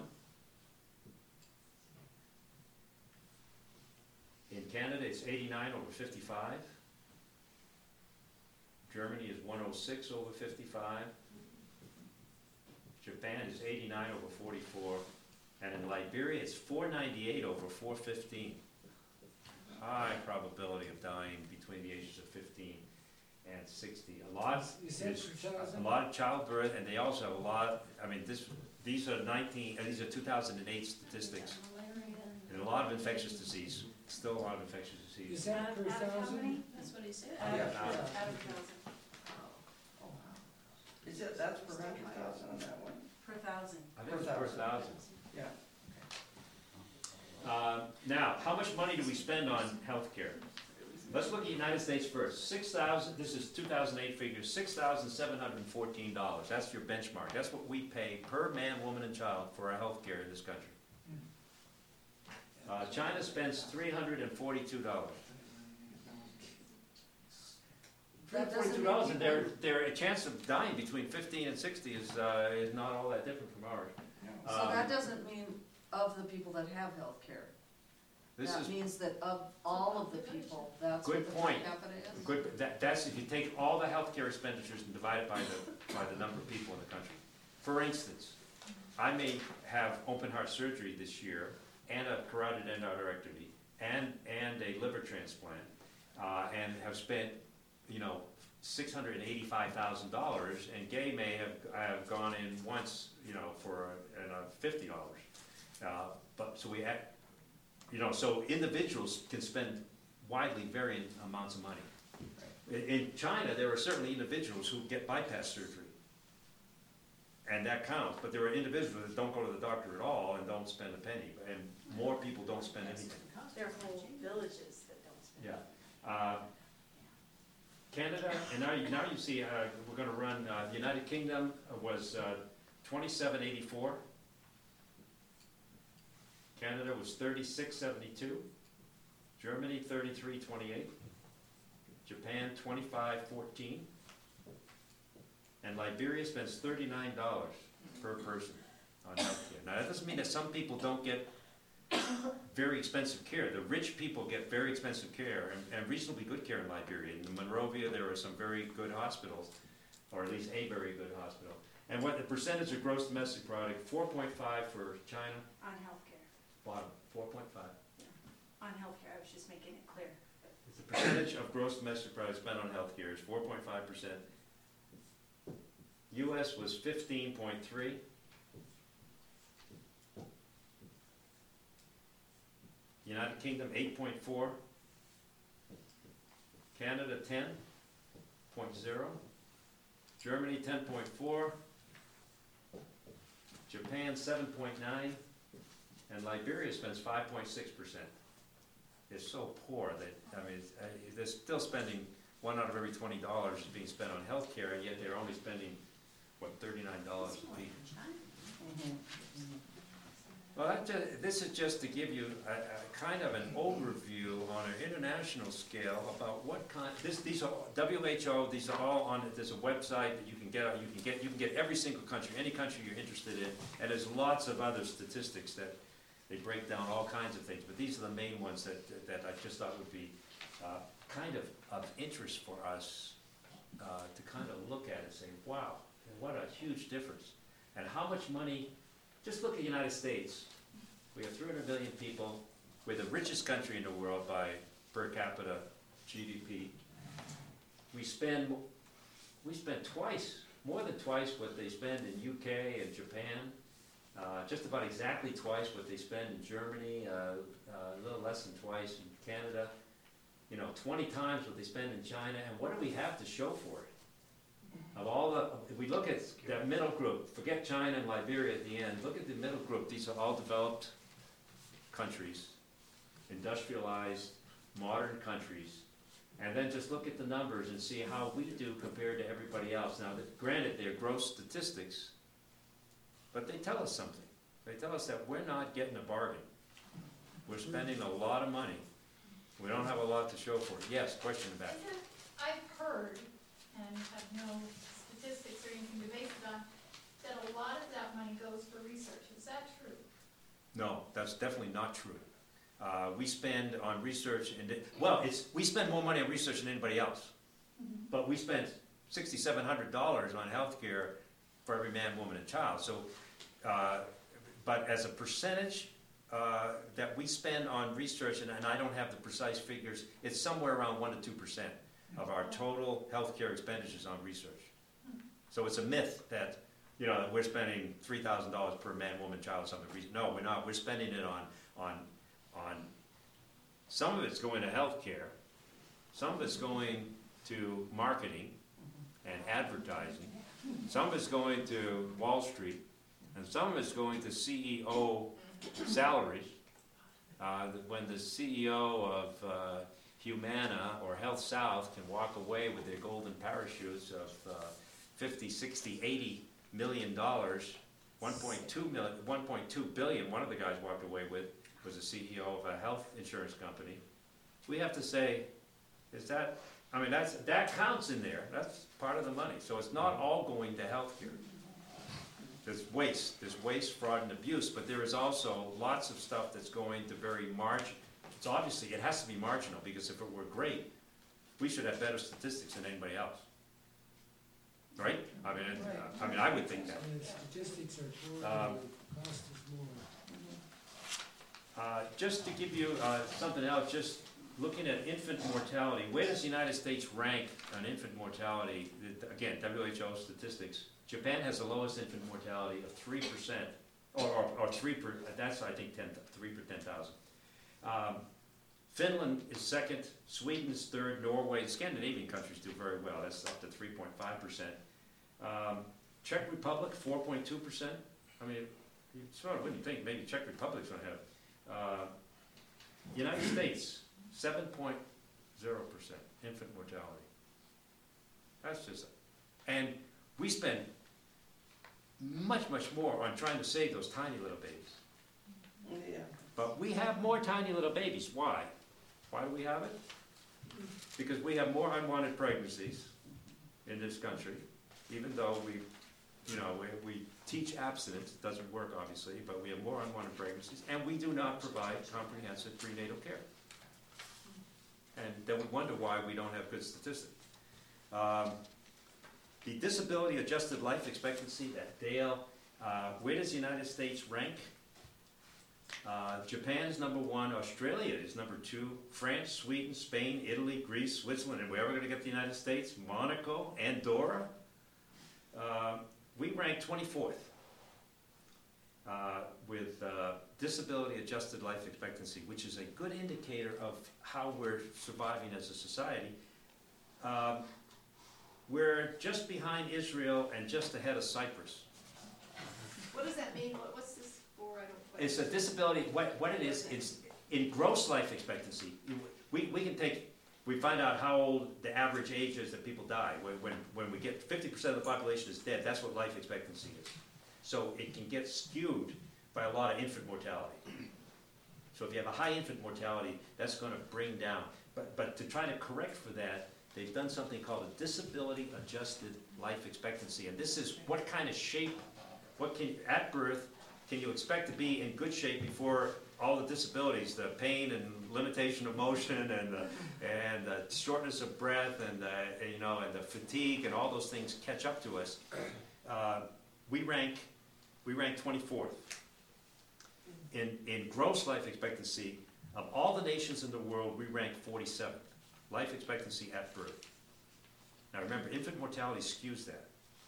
In Canada, it's eighty-nine over fifty-five. Germany is one oh six over fifty-five. Japan is eighty-nine over forty-four. And in Liberia, it's four ninety-eight over four fifteen. High probability of dying between the ages of fifteen and sixty. A lot Is that is, per a thousand? lot of childbirth, and they also have a lot, I mean, this, these are nineteen, uh, these are two thousand eight statistics. And a lot of infectious disease, still a lot of infectious Is disease. that per thousand? That's what he said. Yeah. Out of out of a thousand. Oh, wow. Is it, that's per hundred thousand on that one? Per thousand. I think it's per thousand. Yeah. Uh, now, how much money do we spend on healthcare? Let's look at the United States first. Six thousand, this is two thousand eight figures, six thousand seven hundred and fourteen dollars. That's your benchmark. That's what we pay per man, woman, and child for our healthcare in this country. Uh, China spends three hundred and forty-two dollars. Three hundred and forty-two dollars, and their, their chance of dying between fifteen and sixty is, uh, is not all that different from ours. So Um, that doesn't mean of the people that have health care. This That is means that of all of the people, that's Good what the per point. capita is? good, that, that's if you take all the healthcare expenditures and divide it by the, by the number of people in the country. For instance, I may have open heart surgery this year, and a carotid endarterectomy, and, and a liver transplant, uh, and have spent, you know, six hundred and eighty-five thousand dollars, and Gay may have, have gone in once, you know, for, uh, and, uh, fifty dollars. Uh, but, so we had, you know, so individuals can spend widely varying amounts of money. In, in China, there are certainly individuals who get bypass surgery. and that counts, but there are individuals that don't go to the doctor at all and don't spend a penny, and more people don't spend anything. There are whole villages that don't spend. Yeah. Uh, Canada, and now you, now you see, uh, we're gonna run, uh, the United Kingdom was, uh, twenty-seven eighty-four. Canada was thirty-six seventy-two. Germany, thirty-three twenty-eight. Japan, twenty-five fourteen. And Liberia spends thirty-nine dollars per person on healthcare. Now, that doesn't mean that some people don't get very expensive care. The rich people get very expensive care and, and reasonably good care in Liberia. In Monrovia, there are some very good hospitals, or at least a very good hospital. And what the percentage of gross domestic product, four point five for China, On healthcare, bottom, four point five. on healthcare, I was just making it clear. The percentage of gross domestic product spent on healthcare is four point five percent. U S was fifteen point three. United Kingdom, eight point four. Canada, ten point zero. Germany, ten point four. Japan, seven point nine. And Liberia spends five point six percent. They're so poor that, I mean, it's- uh, they're still spending, one out of every twenty dollars is being spent on healthcare, and yet they're only spending, what, thirty-nine dollars a week. Well, that ju- this is just to give you a, a kind of an overview on an international scale about what kind, this, these are W H O, these are all on, there's a website that you can get, you can get, you can get every single country, any country you're interested in, and there's lots of other statistics that they break down all kinds of things, but these are the main ones that, that I just thought would be uh, kind of of interest for us uh, to kind of look at and say, wow, what a huge difference. And how much money, just look at the United States. We have three hundred million people. We're the richest country in the world by per capita G D P. We spend, we spend twice, more than twice what they spend in U K and Japan. Uh, just about exactly twice what they spend in Germany, uh, uh, a little less than twice in Canada. You know, twenty times what they spend in China, and what do we have to show for it? Of all the, if we look at that middle group, forget China and Liberia at the end, look at the middle group, these are all developed countries, industrialized, modern countries, and then just look at the numbers and see how we do compared to everybody else. Now, that- granted, they're gross statistics, but they tell us something. They tell us that we're not getting a bargain. We're spending a lot of money. We don't have a lot to show for it. Yes, question back. Isn't- I've heard, and have no statistics or anything to base it on, that a lot of that money goes for research. Is that true? No, that's definitely not true. Uh, we spend on research, and it- well, it's we spend more money on research than anybody else. But we spend sixty-seven hundred dollars on healthcare for every man, woman, and child. So, uh, but as a percentage uh, that we spend on research, and, and I don't have the precise figures, it's somewhere around one to two percent of our total healthcare expenditures on research. So it's a myth that, you know, that we're spending three thousand dollars per man, woman, child, or something. No, we're not. We're spending it on, on, on, some of it's going to healthcare, some of it's going to marketing and advertising, some of it's going to Wall Street, and some of it's going to C E O salaries. Uh, that when the C E O of uh, Humana or Health South can walk away with their golden parachutes of uh, fifty, sixty, eighty million dollars, one point two million, one point two billion, one of the guys walked away with was the C E O of a health insurance company. We have to say, is that, I mean, that's, that counts in there. That's part of the money. So it's not all going to healthcare. There's waste, there's waste, fraud, and abuse, but there is also lots of stuff that's going to very margin. It's obviously, it has to be marginal, because if it were great, we should have better statistics than anybody else. Right? I mean, uh, I mean, I would think that. And the statistics are poor, Um, the cost is more. Uh, just to give you uh, something else, just looking at infant mortality, where does the United States rank on infant mortality? Again, W H O statistics. Japan has the lowest infant mortality of three percent, or, or, or three per, that's I think ten, three per ten thousand. Um, Finland is second, Sweden is third, Norway, Scandinavian countries do very well, that's up to three point five percent. Um, Czech Republic, four point two percent. I mean, you sort of wouldn't think maybe Czech Republic's gonna have. Uh, United States, seven point zero percent infant mortality. That's just, and we spend much, much more on trying to save those tiny little babies. Yeah. But we have more tiny little babies. Why? Why do we have it? Because we have more unwanted pregnancies in this country, even though we, you know, we, we teach abstinence. It doesn't work, obviously, but we have more unwanted pregnancies, and we do not provide comprehensive prenatal care. And then we wonder why we don't have good statistics. Um, the disability adjusted life expectancy, that Dale, uh, where does the United States rank? Uh, Japan's number one, Australia is number two, France, Sweden, Spain, Italy, Greece, Switzerland, and where are we going to get the United States? Monaco, Andorra. Uh, we rank twenty-fourth uh, with uh, disability adjusted life expectancy, which is a good indicator of how we're surviving as a society. Um, we're just behind Israel and just ahead of Cyprus. What does that mean? What, what's this for? I don't quite. It's a disability, what, what it is, it's in gross life expectancy. We, we can take, we find out how old the average age is that people die. When, when, when we get fifty percent of the population is dead, that's what life expectancy is. So it can get skewed by a lot of infant mortality. So if you have a high infant mortality, that's going to bring down. But, but to try to correct for that, they've done something called a disability adjusted life expectancy. And this is what kind of shape, what can, at birth, can you expect to be in good shape before all the disabilities, the pain and limitation of motion and the, and the shortness of breath and the, you know, and the fatigue and all those things catch up to us. Uh, we rank, we rank twenty-fourth. In, in gross life expectancy, of all the nations in the world, we rank forty-seventh. Life expectancy at birth. Now remember, infant mortality skews that.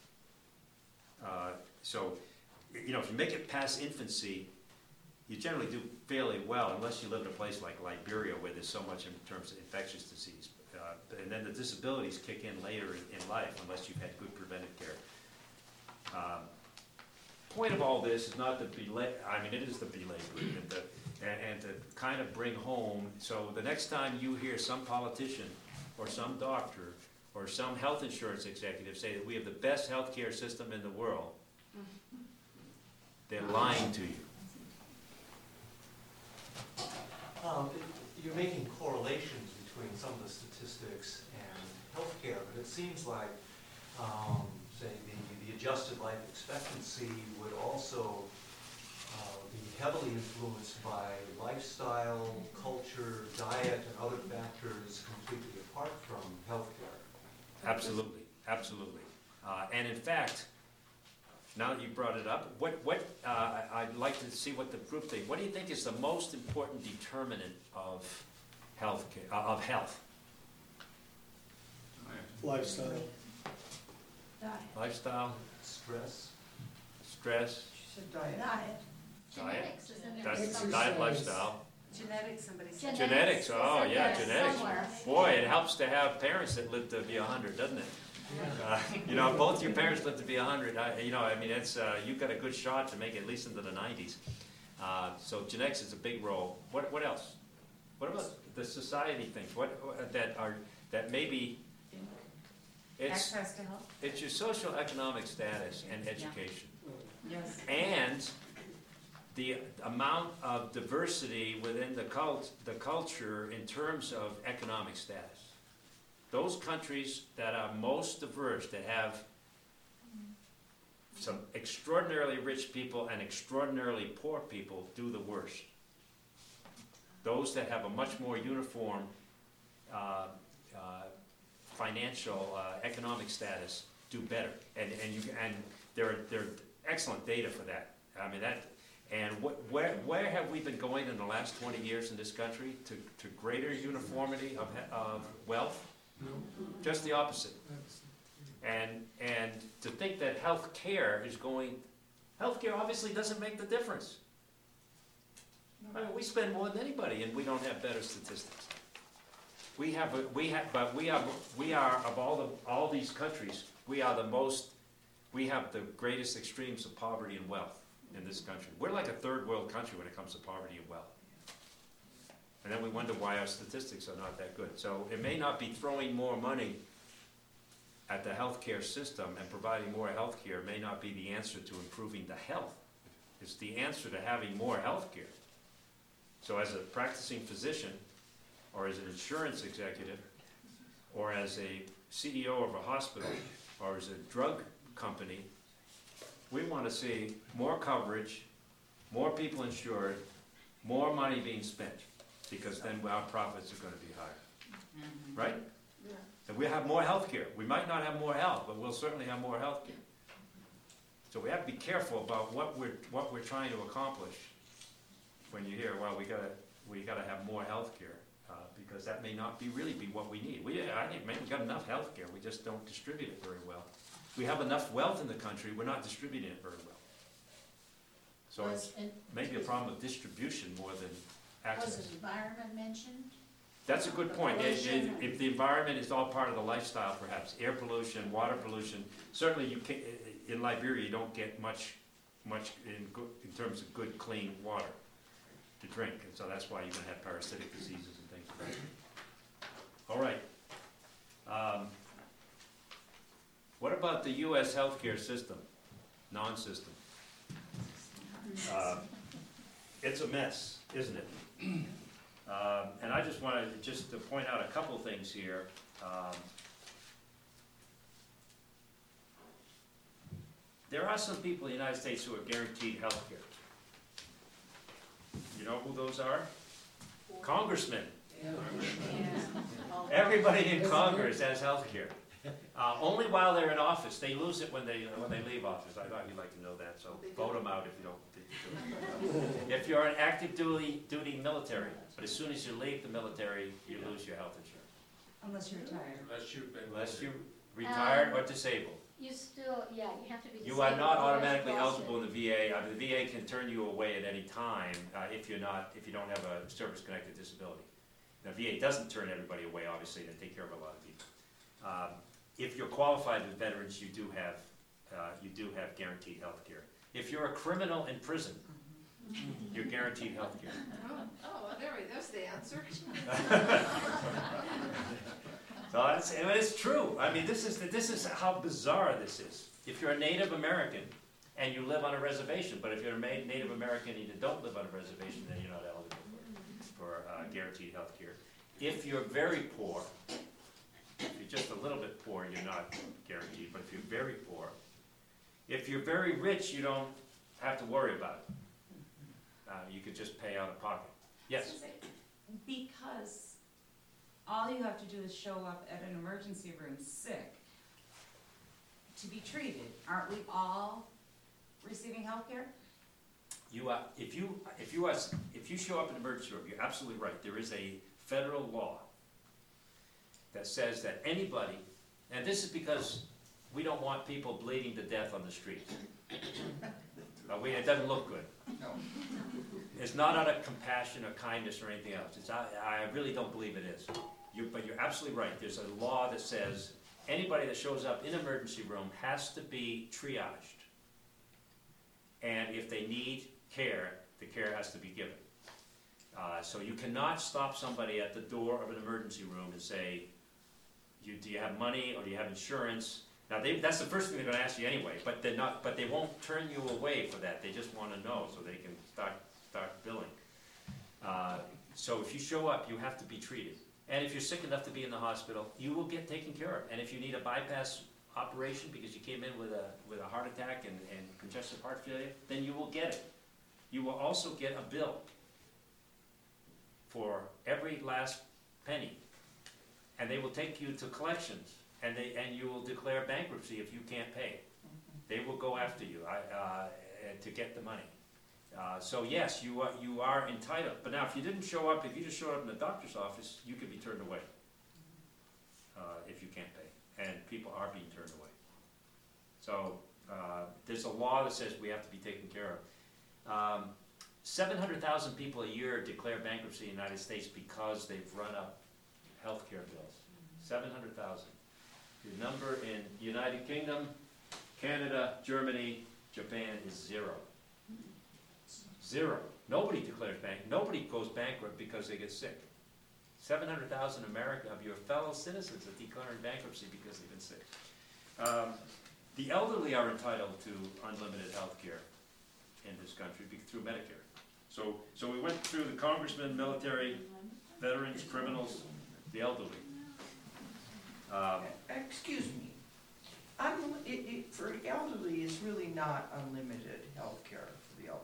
Uh, so, you know, if you make it past infancy, you generally do fairly well, unless you live in a place like Liberia where there's so much in terms of infectious disease. Uh, and then the disabilities kick in later in, in life, unless you've had good preventive care. Um, point of all this is not to belay, I mean, it is the belaboring and, to, and, and to kind of bring home, so the next time you hear some politician or some doctor or some health insurance executive say that we have the best healthcare system in the world, they're lying to you. Um, it- You're making correlations between some of the statistics and healthcare, but it seems like, um, say, the, the adjusted life expectancy would also uh, be heavily influenced by lifestyle, culture, diet, and other factors completely apart from healthcare. Absolutely, absolutely. Uh, and in fact, now that you brought it up, what, what, uh, I'd like to see what the group thinks. What do you think is the most important determinant of health care, uh, of health? Lifestyle. Diet. Lifestyle, Stress. stress, She said diet. Diet. diet, Genetics, isn't there? that's Exercise. diet, lifestyle. Genetics, somebody said. Genetics. Genetics, oh is in yeah, there genetics. somewhere. Boy, it helps to have parents that live to be a hundred, doesn't it? Uh, you know, if both your parents live to be a hundred, I, you know, I mean, it's, uh, you've got a good shot to make it at least into the nineties. Uh, so genetics is a big role. What, what else? What about the society things? What, what- that are, that maybe, it's, Access to health. it's your social economic status and education. Yes. And the amount of diversity within the cult, the culture in terms of economic status. Those countries that are most diverse, that have some extraordinarily rich people and extraordinarily poor people, do the worst. Those that have a much more uniform uh, uh, financial, uh, economic status do better. And, and, you, and there, are, there are excellent data for that. I mean, that, and what, where, where have we been going in the last twenty years in this country? To, to greater uniformity of, of wealth? Just the opposite. And, and to think that health care is going, health care obviously doesn't make the difference. I mean, we spend more than anybody and we don't have better statistics. We have, a, we have, but we are, we are of all the, all these countries, we are the most we have the greatest extremes of poverty and wealth in this country. We're like a third world country when it comes to poverty and wealth. And then we wonder why our statistics are not that good. So it may not be throwing more money at the healthcare system and providing more healthcare may not be the answer to improving the health. It's the answer to having more healthcare. So as a practicing physician, or as an insurance executive, or as a C E O of a hospital, or as a drug company, we want to see more coverage, more people insured, more money being spent, because then our profits are going to be higher. Right? Yeah. And we'll have more health care. We might not have more health, but we'll certainly have more health care. So we have to be careful about what we're, what we're trying to accomplish when you hear, well, we gotta, we gotta have more health care, uh, because that may not be really be what we need. We, I think maybe we've got enough health care, we just don't distribute it very well. We have enough wealth in the country, we're not distributing it very well. So Was, it's and maybe a problem of distribution more than access. was environment mentioned? That's a good The point. If, pollution. if- if the environment is all part of the lifestyle, perhaps, air pollution, water pollution, certainly you can, in Liberia, you don't get much, much in, good, in terms of good, clean water to drink, and so that's why you're gonna have parasitic diseases and things like that. All right. Um, what about the U S healthcare system, non-system? Uh, It's a mess, isn't it? Um, and I just wanted just to point out a couple things here. Um, there are some people in the United States who are guaranteed health care. You know who those are? Congressmen. Everybody in Congress has health care. Uh, only while they're in office. They lose it when they, when they leave office. I thought you'd like to know that, so vote them out if you don't. If you're an active duty, duty military, but as soon as you leave the military, you lose your health insurance. Unless you're retired. Unless you've been. Unless you're retired or disabled. You still, yeah, you have to be disabled. You are not to automatically cross eligible in the V A. I mean, the V A can turn you away at any time uh, if you're not, if you don't have a service-connected disability. The V A doesn't turn everybody away, obviously, they take care of a lot of people. Um, if you're qualified with veterans, you do have, uh, you do have guaranteed health care. If you're a criminal in prison, you're guaranteed health care. Oh, oh, well, there we, there's the answer. So that's, and it's true. I mean, this is, this is how bizarre this is. If you're a Native American and you live on a reservation, but if you're a Ma- Native American and you don't live on a reservation, then you're not eligible for, for uh, guaranteed health care. If you're very poor, if you're just a little bit poor, you're not guaranteed, but if you're very poor, if you're very rich, you don't have to worry about it. Uh, you could just pay out of pocket. Yes? Because all you have to do is show up at an emergency room sick to be treated. Aren't we all receiving health care? You are, if you, if you are, if you show up in an emergency room, you're absolutely right. There is a federal law that says that anybody, and this is because we don't want people bleeding to death on the street. Uh, we, it doesn't look good. No. It's not out of compassion or kindness or anything else. It's, I, I really don't believe it is. You, but you're absolutely right. There's a law that says anybody that shows up in an emergency room has to be triaged. And if they need care, the care has to be given. Uh, so you cannot stop somebody at the door of an emergency room and say, you, do you have money or do you have insurance? Now, they, that's the first thing they're going to ask you anyway, but they're not. But they won't turn you away for that. They just want to know so they can start start billing. Uh, so if you show up, you have to be treated. And if you're sick enough to be in the hospital, you will get taken care of. And if you need a bypass operation because you came in with a with a heart attack and, and congestive heart failure, then you will get it. You will also get a bill for every last penny, and they will take you to collections. And they and you will declare bankruptcy if you can't pay. They will go after you I, uh, to get the money. Uh, so yes, you are you are entitled. But now, if you didn't show up, if you just showed up in the doctor's office, you could be turned away uh, if you can't pay. And people are being turned away. So uh, there's a law that says we have to be taken care of. Um, seven hundred thousand people a year declare bankruptcy in the United States because they've run up health care bills. seven hundred thousand. The number in United Kingdom, Canada, Germany, Japan is zero. Zero. Nobody declares bank, nobody goes bankrupt because they get sick. Seven hundred thousand American of your fellow citizens are declaring bankruptcy because they've been sick. Um, the elderly are entitled to unlimited health care in this country be- through Medicare. So, so we went through the congressmen, military, veterans, criminals, the elderly. Um, Excuse me, un, it, it, for elderly, is really not unlimited health care for the elderly.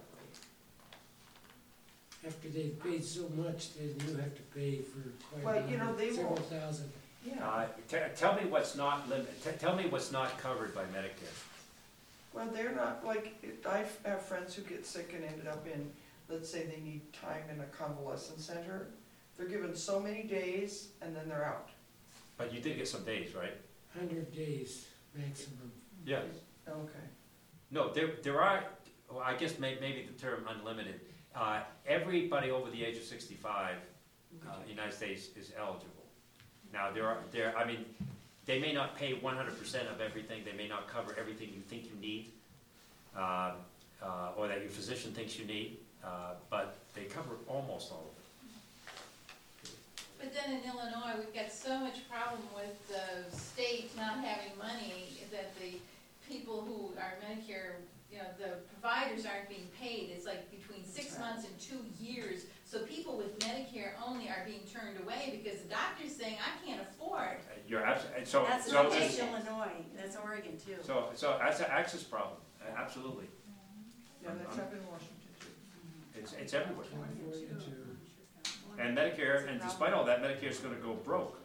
After they've paid so much, then you have to pay for quite Well, a you know, number, they several won't- thousand. Yeah, uh, t- tell me what's not lim- t- tell me what's not covered by Medicare. well, they're not, like, it- I have friends who get sick and ended up in, let's say they need time in a convalescent center. They're given so many days and then they're out. But you did get some days, right? Hundred days maximum. Yeah. Okay. No, there, there are, well, I guess may, maybe the term unlimited. Uh, everybody over the age of sixty-five, uh, United States is eligible. Now, there are, there, I mean, they may not pay one hundred percent of everything, they may not cover everything you think you need, uh, uh, or that your physician thinks you need, uh, but they cover almost all of it. But then in Illinois, we've got so much problem with the state not having money that the people who are Medicare, you know, the providers aren't being paid. It's like between six months and two years. So people with Medicare only are being turned away because the doctor's saying, I can't afford. Uh, You're absolutely, so, That's so, not this- just Illinois, that's Oregon too. so, so that's an access problem, uh, absolutely. Yeah, that's up in Washington too. It's, it's everywhere. California to, And Medicare, and despite all that, Medicare's gonna go broke.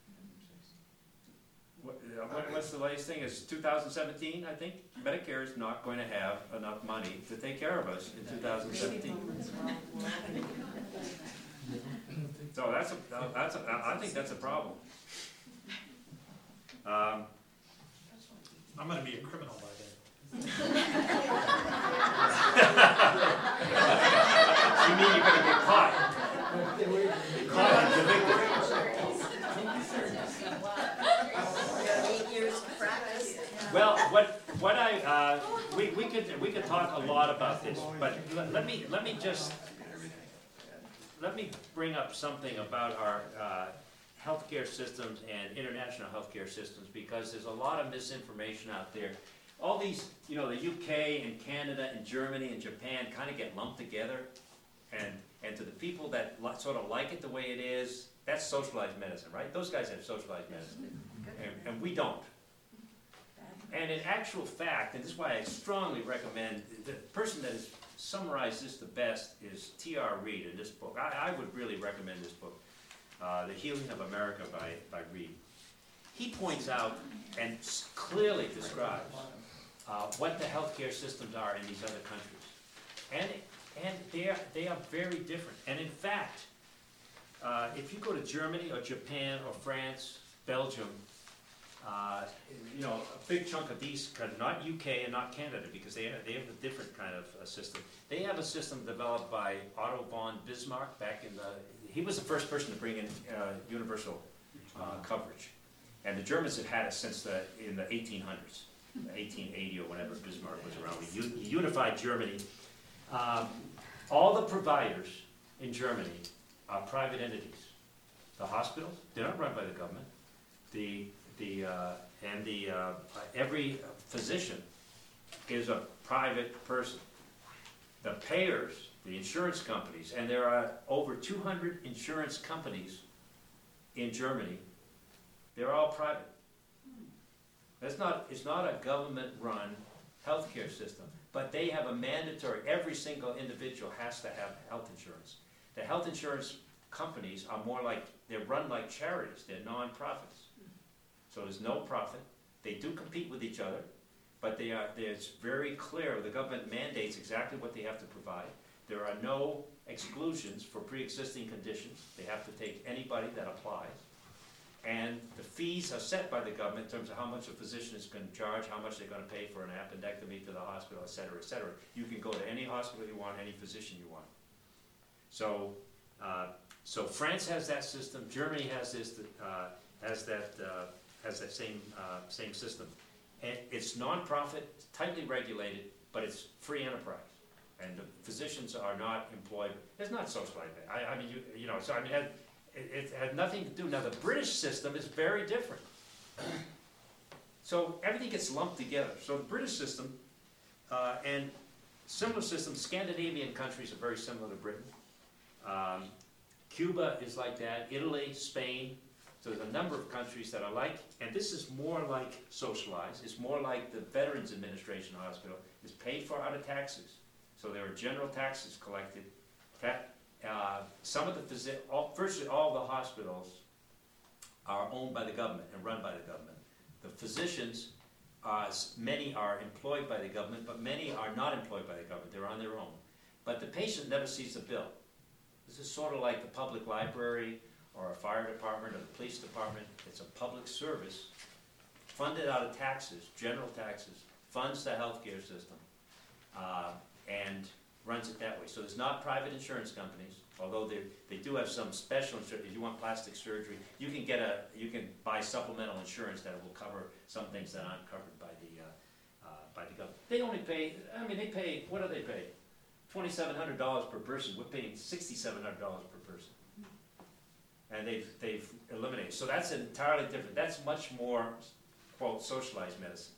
What, uh, what- what's the latest thing, is two thousand seventeen, I think? Medicare is not going to have enough money to take care of us in two thousand seventeen. So that's a, that's a, I think that's a problem. Um, I'm gonna be a criminal by then. You mean you're gonna get caught? Caught and convicted. Eight years of practice. Well, what, what I, uh, we, we could, we could talk a lot about this, but let, let me, let me just, let me bring up something about our, uh, healthcare systems and international healthcare systems, because there's a lot of misinformation out there. All these, you know, the U K and Canada and Germany and Japan kind of get lumped together, and, and to the people that li- sort of like it the way it is, that's socialized medicine, right? Those guys have socialized medicine, and, and we don't. And in actual fact, and this is why I strongly recommend, the person that has summarized this the best is T R Reid in this book. I, I would really recommend this book, uh, The Healing of America by, by Reid. He points out and s- clearly describes uh, what the healthcare systems are in these other countries. And, and they are, they are very different. And in fact, uh, if you go to Germany or Japan or France, Belgium, Uh, you know, a big chunk of these, not U K and not Canada, because they have, they have a different kind of uh, system. They have a system developed by Otto von Bismarck back in the, he was the first person to bring in uh, universal uh, coverage. And the Germans have had it since the, in the eighteen hundreds, eighteen eighty or whenever Bismarck was around. He u- he unified Germany. Um, all the providers in Germany are private entities. The hospitals, they're not run by the government. The The, uh, and the, uh, every physician is a private person. The payers, the insurance companies, and there are over two hundred insurance companies in Germany, they're all private. That's not, it's not a government-run healthcare system, but they have a mandatory, every single individual has to have health insurance. The health insurance companies are more like, they're run like charities, they're non-profits. So there's no profit. They do compete with each other, but they are, it's very clear, the government mandates exactly what they have to provide. There are no exclusions for pre-existing conditions. They have to take anybody that applies. And the fees are set by the government in terms of how much a physician is going to charge, how much they're going to pay for an appendectomy to the hospital, et cetera, et cetera. You can go to any hospital you want, any physician you want. So, uh, so France has that system. Germany has this, uh, has that, uh, has that same, uh, same system. And it's nonprofit, tightly regulated, but it's free enterprise. And the physicians are not employed, it's not socialized. I, I mean, you, you know, so I mean, it, it had nothing to do. Now, the British system is very different. So everything gets lumped together. So the British system, uh, and similar systems, Scandinavian countries are very similar to Britain. Um, Cuba is like that, Italy, Spain. So there's a number of countries that are like, and this is more like socialized. It's more like the Veterans Administration Hospital is paid for out of taxes. So there are general taxes collected. That, uh, some of the, phys- all, virtually all the hospitals are owned by the government and run by the government. The physicians, uh, many are employed by the government, but many are not employed by the government. They're on their own. But the patient never sees a bill. This is sort of like the public library or a fire department or the police department. It's a public service funded out of taxes, general taxes, funds the healthcare system, uh, and runs it that way. So there's not private insurance companies, although they, they do have some special insurance. If you want plastic surgery, you can get a, you can buy supplemental insurance that will cover some things that aren't covered by the, uh, uh, by the government. They only pay, I mean, they pay, what do they pay? twenty-seven hundred dollars per person. We're paying sixty-seven hundred dollars per person. And they've, they've eliminated. So that's entirely different. That's much more, quote, socialized medicine.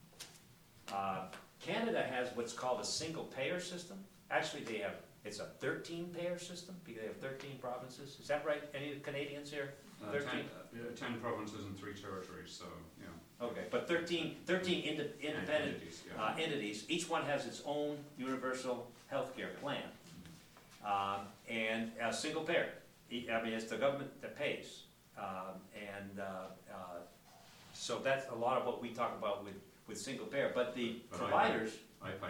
Uh, Canada has what's called a single payer system. Actually, they have, it's a thirteen payer system because they have thirteen provinces. Is that right? Any Canadians here? Uh, ten, uh, ten provinces and three territories, so, yeah. Okay, but thirteen, thirteen inde- independent Entities, yeah. uh, entities. Each one has its own universal healthcare plan. Um, and a single payer. E- I mean, it's the government that pays. Um, and uh, uh, so that's a lot of what we talk about with, with single payer. But the But I- providers, I pay.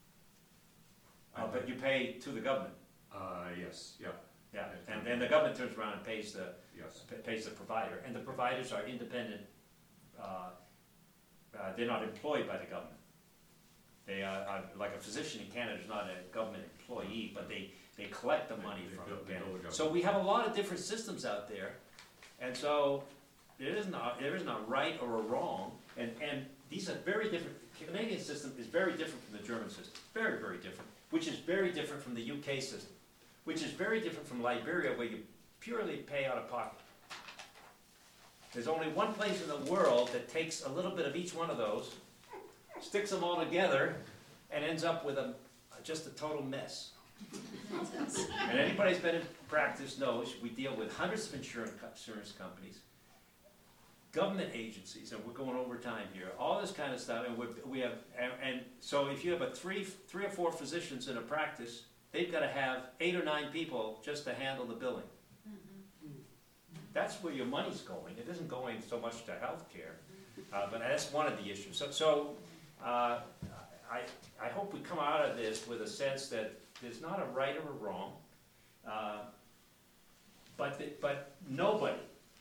I uh, but you pay to the government. Uh, yes, yeah, Yeah, and then the government turns around and pays the, yes. pa- pays the provider. And the providers are independent, uh, uh, they're not employed by the government. They are, are, like a physician in Canada is not a government employee, but they, they collect the money They from bill- the they bill the government. government. So we have a lot of different systems out there, and so there is not, there is not right or a wrong, and, and these are very different. The Canadian system is very different from the German system, very, very different, which is very different from the U K system, which is very different from Liberia, where you purely pay out of pocket. There's only one place in the world that takes a little bit of each one of those, sticks them all together, and ends up with a, just a total mess. And anybody who's been in practice knows we deal with hundreds of insurance, co- insurance companies, government agencies, and we're going over time here, all this kind of stuff, and we're, we have, and, and so if you have a three, three or four physicians in a practice, they've got to have eight or nine people just to handle the billing. That's where your money's going. It isn't going so much to healthcare, uh, but that's one of the issues. So, so uh, I, I hope we come out of this with a sense that there's not a right or a wrong, uh, but the, but nobody,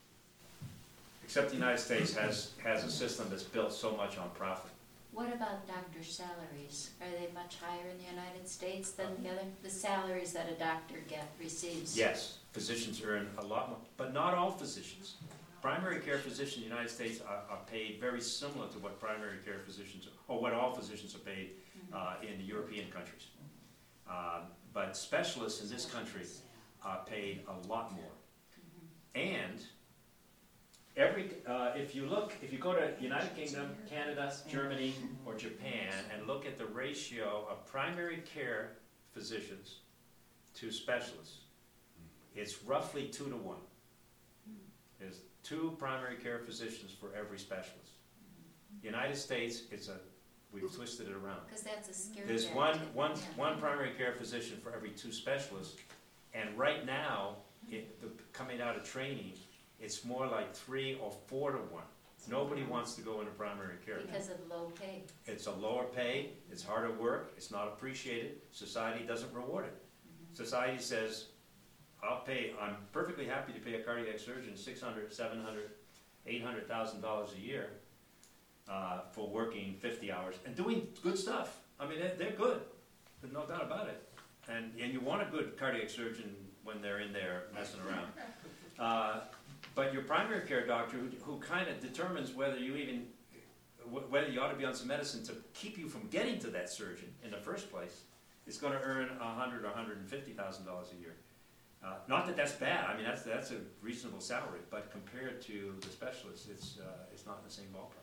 except the United States, has has a system that's built so much on profit. What about doctor salaries? Are they much higher in the United States than the other, the salaries that a doctor get, receives? Yes, physicians earn a lot more, but not all physicians. Primary care physicians in the United States are, are paid very similar to what primary care physicians, or what all physicians are paid uh, in the European countries. Um, but specialists in this country are paid a lot more. And every, uh, if you look, if you go to United Kingdom, Canada, Germany, or Japan, and look at the ratio of primary care physicians to specialists, it's roughly two to one. There's two primary care physicians for every specialist. United States, it's a, we've twisted it around. Because that's a scare There's tactic. one, one, Yeah. one primary care physician for every two specialists, and right now, it, the, coming out of training, it's more like three or four to one. Nobody wants to go into primary care. Because of low pay. It's a lower pay, it's harder work, it's not appreciated, society doesn't reward it. Society says, I'll pay, I'm perfectly happy to pay a cardiac surgeon six hundred, seven hundred, eight hundred thousand dollars a year uh, for working fifty hours and doing good stuff. I mean, they're, they're good, there's no doubt about it. And, and you want a good cardiac surgeon when they're in there messing around. Uh, but your primary care doctor, who, who kind of determines whether you even, wh- whether you ought to be on some medicine to keep you from getting to that surgeon in the first place, is gonna earn a hundred or a hundred and fifty thousand dollars a year. Uh, not that that's bad, I mean, that's, that's a reasonable salary, but compared to the specialists, it's, uh, it's not in the same ballpark.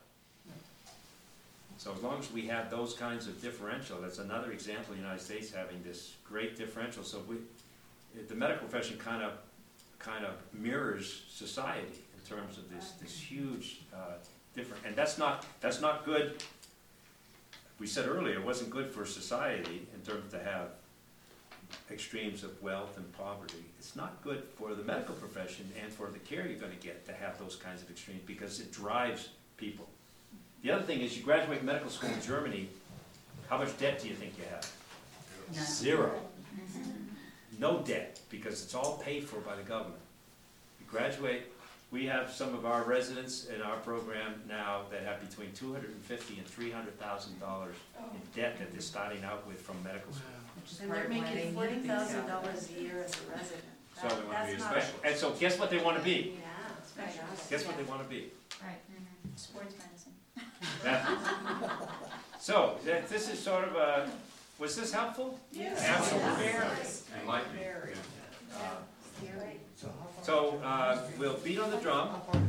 So as long as we have those kinds of differential, that's another example of the United States having this great differential. So we, the medical profession kind of, kind of mirrors society in terms of this, this huge, uh, different, and that's not, that's not good. We said earlier, it wasn't good for society in terms to have extremes of wealth and poverty. It's not good for the medical profession and for the care you're gonna get to have those kinds of extremes, because it drives people. The other thing is, you graduate medical school in Germany, how much debt do you think you have? None. Zero. No debt, because it's all paid for by the government. You graduate, we have some of our residents in our program now that have between two hundred and fifty and three hundred thousand dollars in debt that they're starting out with from medical school. And they're making forty thousand dollars a year as a resident. So they want to be a That's not- specialist. And so guess what they want to be? Yeah, specialist. Guess what they want to be? Right. Mhm. Sports medicine. Yeah. So, that- this is sort of a, was this helpful? Yes. Absolutely. Enlightened. Very. Uh, You're right. So, uh, we'll beat on the drum.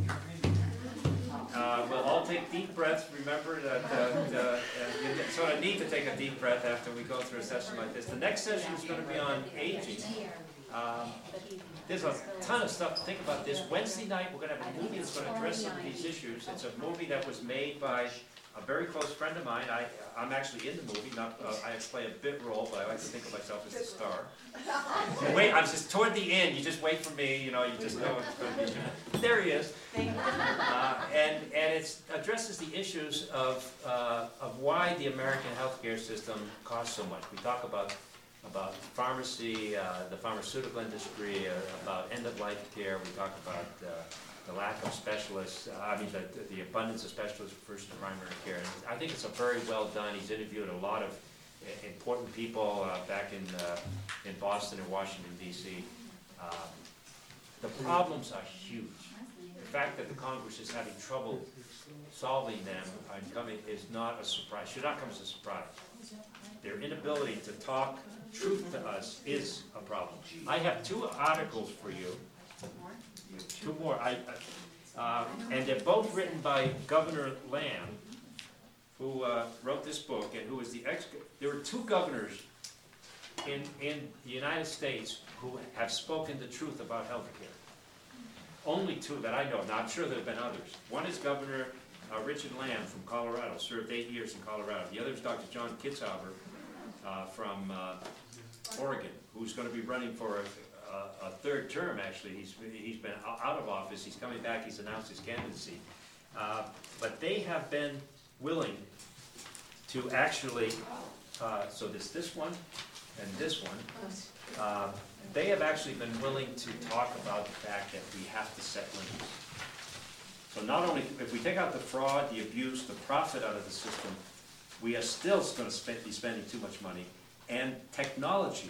Uh, we'll all take deep breaths. Remember that, uh, uh, you sort of need to take a deep breath after we go through a session like this. The next session is gonna be on aging. Um, There's a ton of stuff to think about this. Wednesday night, we're gonna have a movie that's gonna address some of these issues. It's a movie that was made by a very close friend of mine. I, I'm actually in the movie, not, uh, I play a bit role, but I like to think of myself as the star. Wait, I'm just toward the end, you just wait for me, you know, you just know it's gonna be, there he is. Uh, and, and it addresses the issues of, uh, of why the American healthcare system costs so much. We talk about, about pharmacy, uh, the pharmaceutical industry, uh, about end-of-life care, we talk about, uh, the lack of specialists, uh, I mean, the, the abundance of specialists for first and primary care. And I think it's a very well done, he's interviewed a lot of i- important people, uh, back in, uh, in Boston and Washington D C. Um, The problems are huge. The fact that the Congress is having trouble solving them and coming is not a surprise, should not come as a surprise. Their inability to talk truth to us is a problem. I have two articles for you, two more, I, uh, and they're both written by Governor Lamb, who uh, wrote this book and who is the ex, there were two governors in, in the United States who have spoken the truth about healthcare. Only two that I know of. Now, I'm sure there have been others. One is Governor uh, Richard Lamb from Colorado, served eight years in Colorado. The other is Doctor John Kitzhaber uh, from uh, Oregon, who's going to be running for a, a, a third term, actually. He's, he's been out of office. He's coming back. He's announced his candidacy. Uh, but they have been willing to actually, uh, so there's this one and this one. Uh, they have actually been willing to talk about the fact that we have to set limits. So not only, if we take out the fraud, the abuse, the profit out of the system, we are still going to spend, be spending too much money. And technology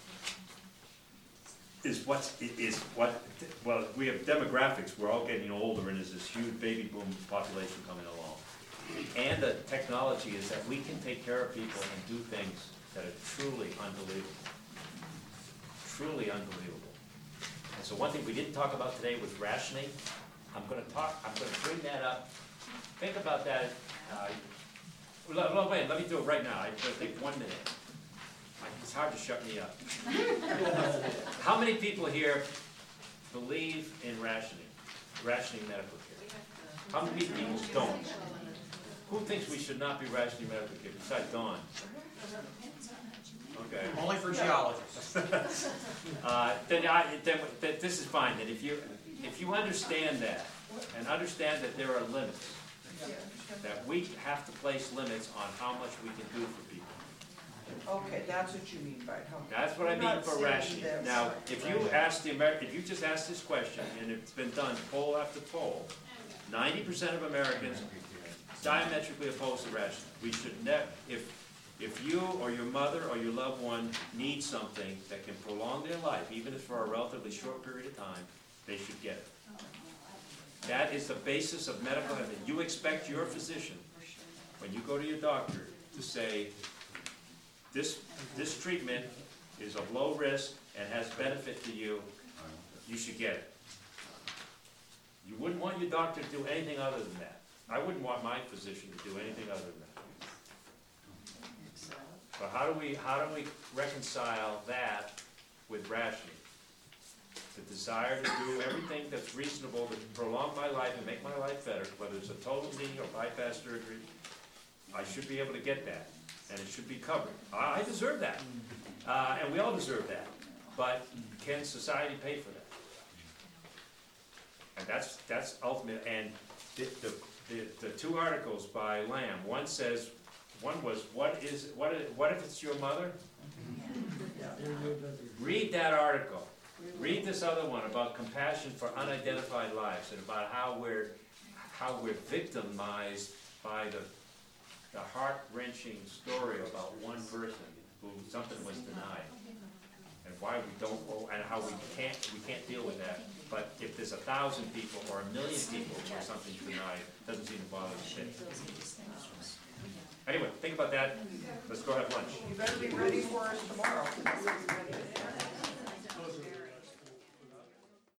is what, is what, well, we have demographics, we're all getting older and there's this huge baby boom population coming along. And the technology is that we can take care of people and do things that are truly unbelievable. Truly unbelievable. And so one thing we didn't talk about today was rationing. I'm gonna talk, I'm gonna bring that up. Think about that. Uh, let, let- wait, let me do it right now. It's gonna take one minute. It's hard to shut me up. How many people here believe in rationing, rationing medical care? How many people don't? Who thinks we should not be rationing medical care besides Dawn? Okay. Only for geologists. Uh, then I, then, then this is fine, that if you, if you understand that, and understand that there are limits, that we have to place limits on how much we can do for people. Okay, that's what you mean by how. That's what I You're mean not for saying rationing. this. Now, if you ask the Amer, if you just ask this question, and it's been done poll after poll, ninety percent of Americans diametrically opposed to rationing. We should never, if, if you or your mother or your loved one needs something that can prolong their life, even if for a relatively short period of time, they should get it. That is the basis of medical health. You expect your physician when you go to your doctor, to say, this, this treatment is of low risk and has benefit to you, you should get it. You wouldn't want your doctor to do anything other than that. I wouldn't want my physician to do anything other than that. But how do we, how do we reconcile that with rationing? The desire to do everything that's reasonable to prolong my life and make my life better, whether it's a total knee or bypass surgery, I should be able to get that, and it should be covered. I I deserve that, uh, and we all deserve that, but can society pay for that? And that's, that's ultimate, and the, the, the, the two articles by Lamb, one says, one was, what is, what if, what if it's your mother? Read that article. Read this other one about compassion for unidentified lives and about how we're, how we're victimized by the, the heart-wrenching story about one person who something was denied. And why we don't, and how we can't, we can't deal with that. But if there's a thousand people or a million people where something's denied, it doesn't seem to bother us a bit. Anyway, think about that. Let's go have lunch. You better be ready for us tomorrow.